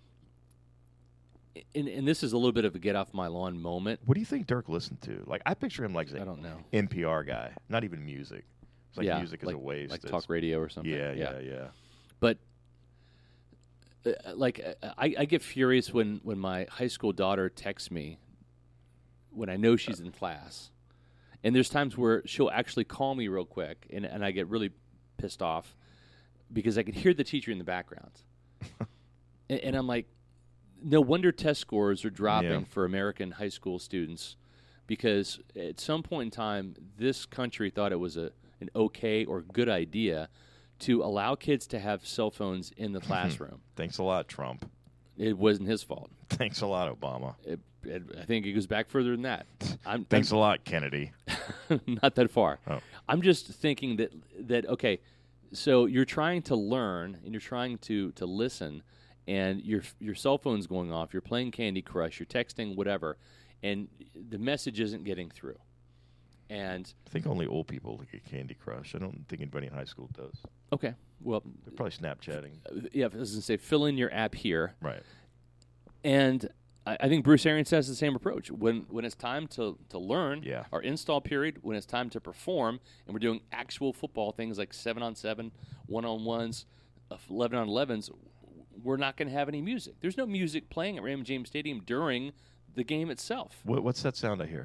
And, and this is a little bit of a get off my lawn moment. What do you think Dirk listened to? Like, I picture him like I an don't know. N P R guy, not even music. It's like yeah, music is like, a waste. like It's- talk radio or something. Yeah, yeah, yeah. But uh, like uh, I, I get furious when, when my high school daughter texts me when I know she's in class, and there's times where she'll actually call me real quick, and, and I get really pissed off because I can hear the teacher in the background, and, and I'm like, no wonder test scores are dropping Yeah. for American high school students because at some point in time, this country thought it was a an okay or good idea to allow kids to have cell phones in the classroom. Thanks a lot, Trump. It wasn't his fault. Thanks a lot, Obama. It, it, I think it goes back further than that. I'm, Thanks I'm a lot, Kennedy. not that far. Oh. I'm just thinking that that okay, so you're trying to learn and you're trying to to listen, and your your cell phone's going off. You're playing Candy Crush. You're texting, whatever, and the message isn't getting through. And I think only old people look at Candy Crush. I don't think anybody in high school does. okay, well, They're probably Snapchatting. uh, yeah, I was going to say fill in your app here. Right. And I, I think Bruce Arians has the same approach. When when it's time to, to learn, Yeah. our install period, when it's time to perform, and we're doing actual football things like seven on seven, one on ones, eleven on elevens, we're not going to have any music. There's no music playing at Raymond James Stadium during the game itself. What, what's that sound I hear?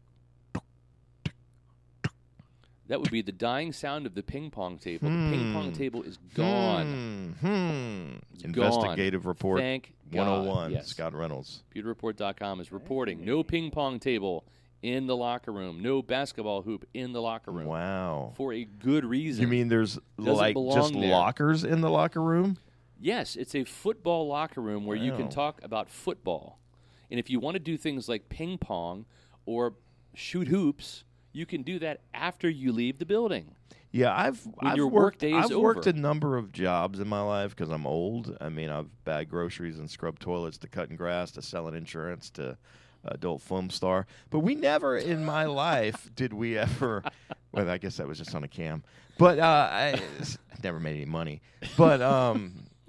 That would be the dying sound of the ping pong table. The ping pong table is gone. Hmm. hmm. It's Investigative gone. report Thank one oh God. one. Yes. Scott Reynolds. Pewter Report dot com is reporting no ping pong table in the locker room, no basketball hoop in the locker room. Wow. For a good reason. You mean there's Doesn't like belong just there. lockers in the locker room? Yes, it's a football locker room where you can Wow. talk about football. And if you want to do things like ping pong or shoot hoops, you can do that after you leave the building. Yeah, I've When I've your worked workday is I've worked a over. number of jobs in my life because I'm old. I mean, I've bagged groceries and scrubbed toilets to cutting grass to selling insurance to adult film star. But we never in my life did we ever. Well, I guess that was just on a cam. But uh, I, I never made any money. But um,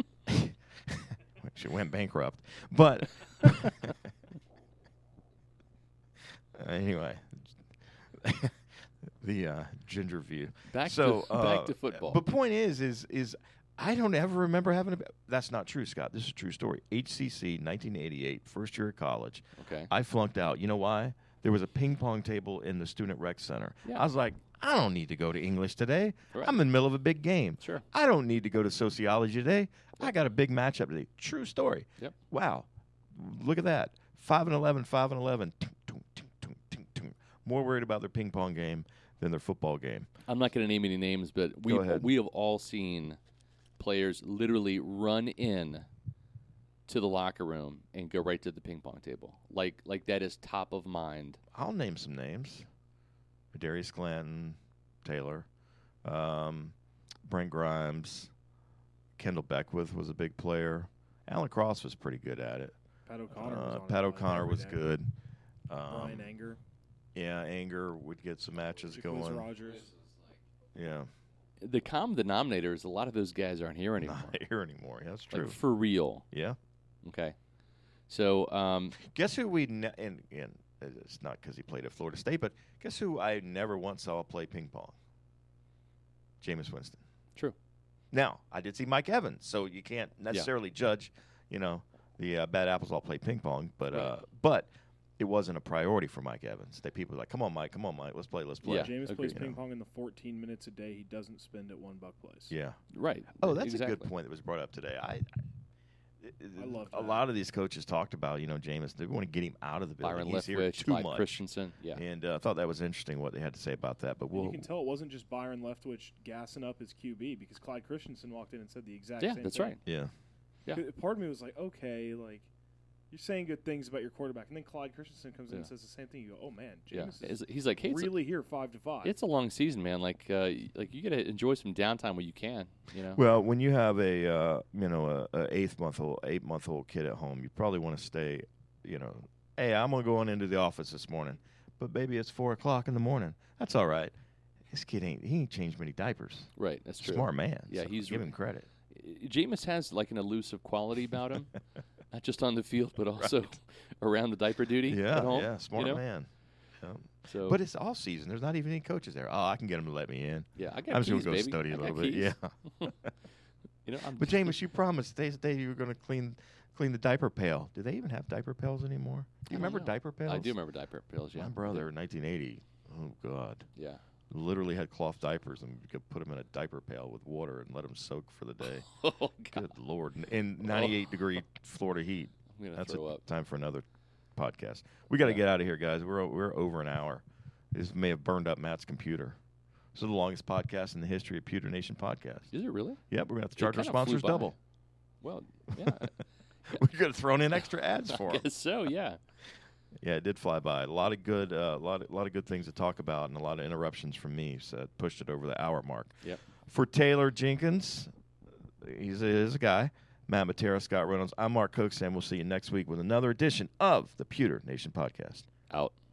she went bankrupt. But anyway. The uh, ginger view. Back so, to- back uh, to football. But point is, is is I don't ever remember having a. That's not true, Scott. This is a true story. H C C, nineteen eighty-eight, first year of college. Okay. I flunked out. You know why? there was a ping pong table in the Student Rec Center. Yeah. I was like, I don't need to go to English today. Right. I'm in the middle of a big game. Sure. I don't need to go to sociology today. I got a big matchup today. True story. Yep. Wow. Look at that. Five and eleven, five and eleven. More worried about their ping pong game than their football game. I'm not going to name any names, but we Go ahead. we have all seen players literally run in to the locker room and go right to the ping pong table. Like like that is top of mind. I'll name some names. Darius Glanton, Taylor, um, Brent Grimes, Kendall Beckwith was a big player. Alan Cross was pretty good at it. Pat O'Connor. was Uh, on Pat it O'Connor every was day. good. Um, Brian Anger, Yeah, Anger would get some matches Quiz going. Rogers. Yeah, The common denominator is a lot of those guys aren't here anymore. not here anymore. Yeah, that's true. Like for real. Yeah. Okay. So um, Guess who we ne- and and it's not because he played at Florida State, but guess who I never once saw play ping pong? Jameis Winston. true. Now I did see Mike Evans, so you can't necessarily judge, you know, the uh, bad apples all play ping pong, but uh, but it wasn't a priority for Mike Evans. That people were like, come on, Mike, come on, Mike, let's play, let's play. Yeah. Jameis agreed. plays You ping know. pong in the fourteen minutes a day he doesn't spend at one buck place. Yeah. Right. Oh, that's exactly. a good point that was brought up today. I, I, I love a that. lot of these coaches talked about, you know, Jameis. They want to get him out of the building. Byron He's here Leftwich, too Clyde much. Christensen. Yeah. And uh, I thought that was interesting what they had to say about that. But And we'll, you can tell it wasn't just Byron Leftwich gassing up his Q B because Clyde Christensen walked in and said the exact Yeah, same that's thing. right. yeah, Yeah. Part of me was like, okay, like you're saying good things about your quarterback, and then Clyde Christensen comes in and Yeah. says the same thing. You go, oh man, Yeah. Jameis Is- is He's like, hey, it's, really here five to five. it's a long season, man. Like, uh, y- like you got to enjoy some downtime when you can. You know. Well, when you have a uh, you know a, a eighth month old eight month old kid at home, you probably want to stay. You know, hey, I'm gonna go on into the office this morning, but baby, it's four o'clock in the morning. That's all right. This kid ain't he ain't changed many diapers. Right. That's true. Smart man. Yeah, so he's give re- him credit. Jameis has like an elusive quality about him, not just on the field, but also around the diaper duty. Yeah, at home, yeah, smart you know? man. Yeah. So, But it's off season. There's not even any coaches there. Oh, I can get him to let me in. yeah, I got I'm just keys, gonna go baby. study I a got little bit. keys. Yeah. You know, I'm, But Jameis, you promised they day you were going to clean clean the diaper pail. Do they even have diaper pails anymore? Do you I don't remember know. diaper pails? I do remember diaper pills. Yeah, My brother, in nineteen eighty. Oh God. Yeah. Literally had cloth diapers and we could put them in a diaper pail with water and let them soak for the day. Oh God, Good Lord! In ninety-eight degree Florida heat. I'm gonna That's throw a, up. time for another podcast. We got to Yeah. get out of here, guys. We're o- we're over an hour. This may have burned up Matt's computer. This is the longest podcast in the history of Pewter Nation podcast. Is it really? Yep, we're gonna have to It charge our kinda flew sponsors by. double. Well, yeah, We could have thrown in extra ads for I them. guess so. Yeah. Yeah, it did fly by. A lot of good, uh, a lot, of, lot of good things to talk about, and a lot of interruptions from me. So it pushed it over the hour mark. Yep. For Taylor Jenkins, he's a, he's a guy. Matt Matera, Scott Reynolds. I'm Mark Cooks, and we'll see you next week with another edition of the Pewter Nation podcast. Out.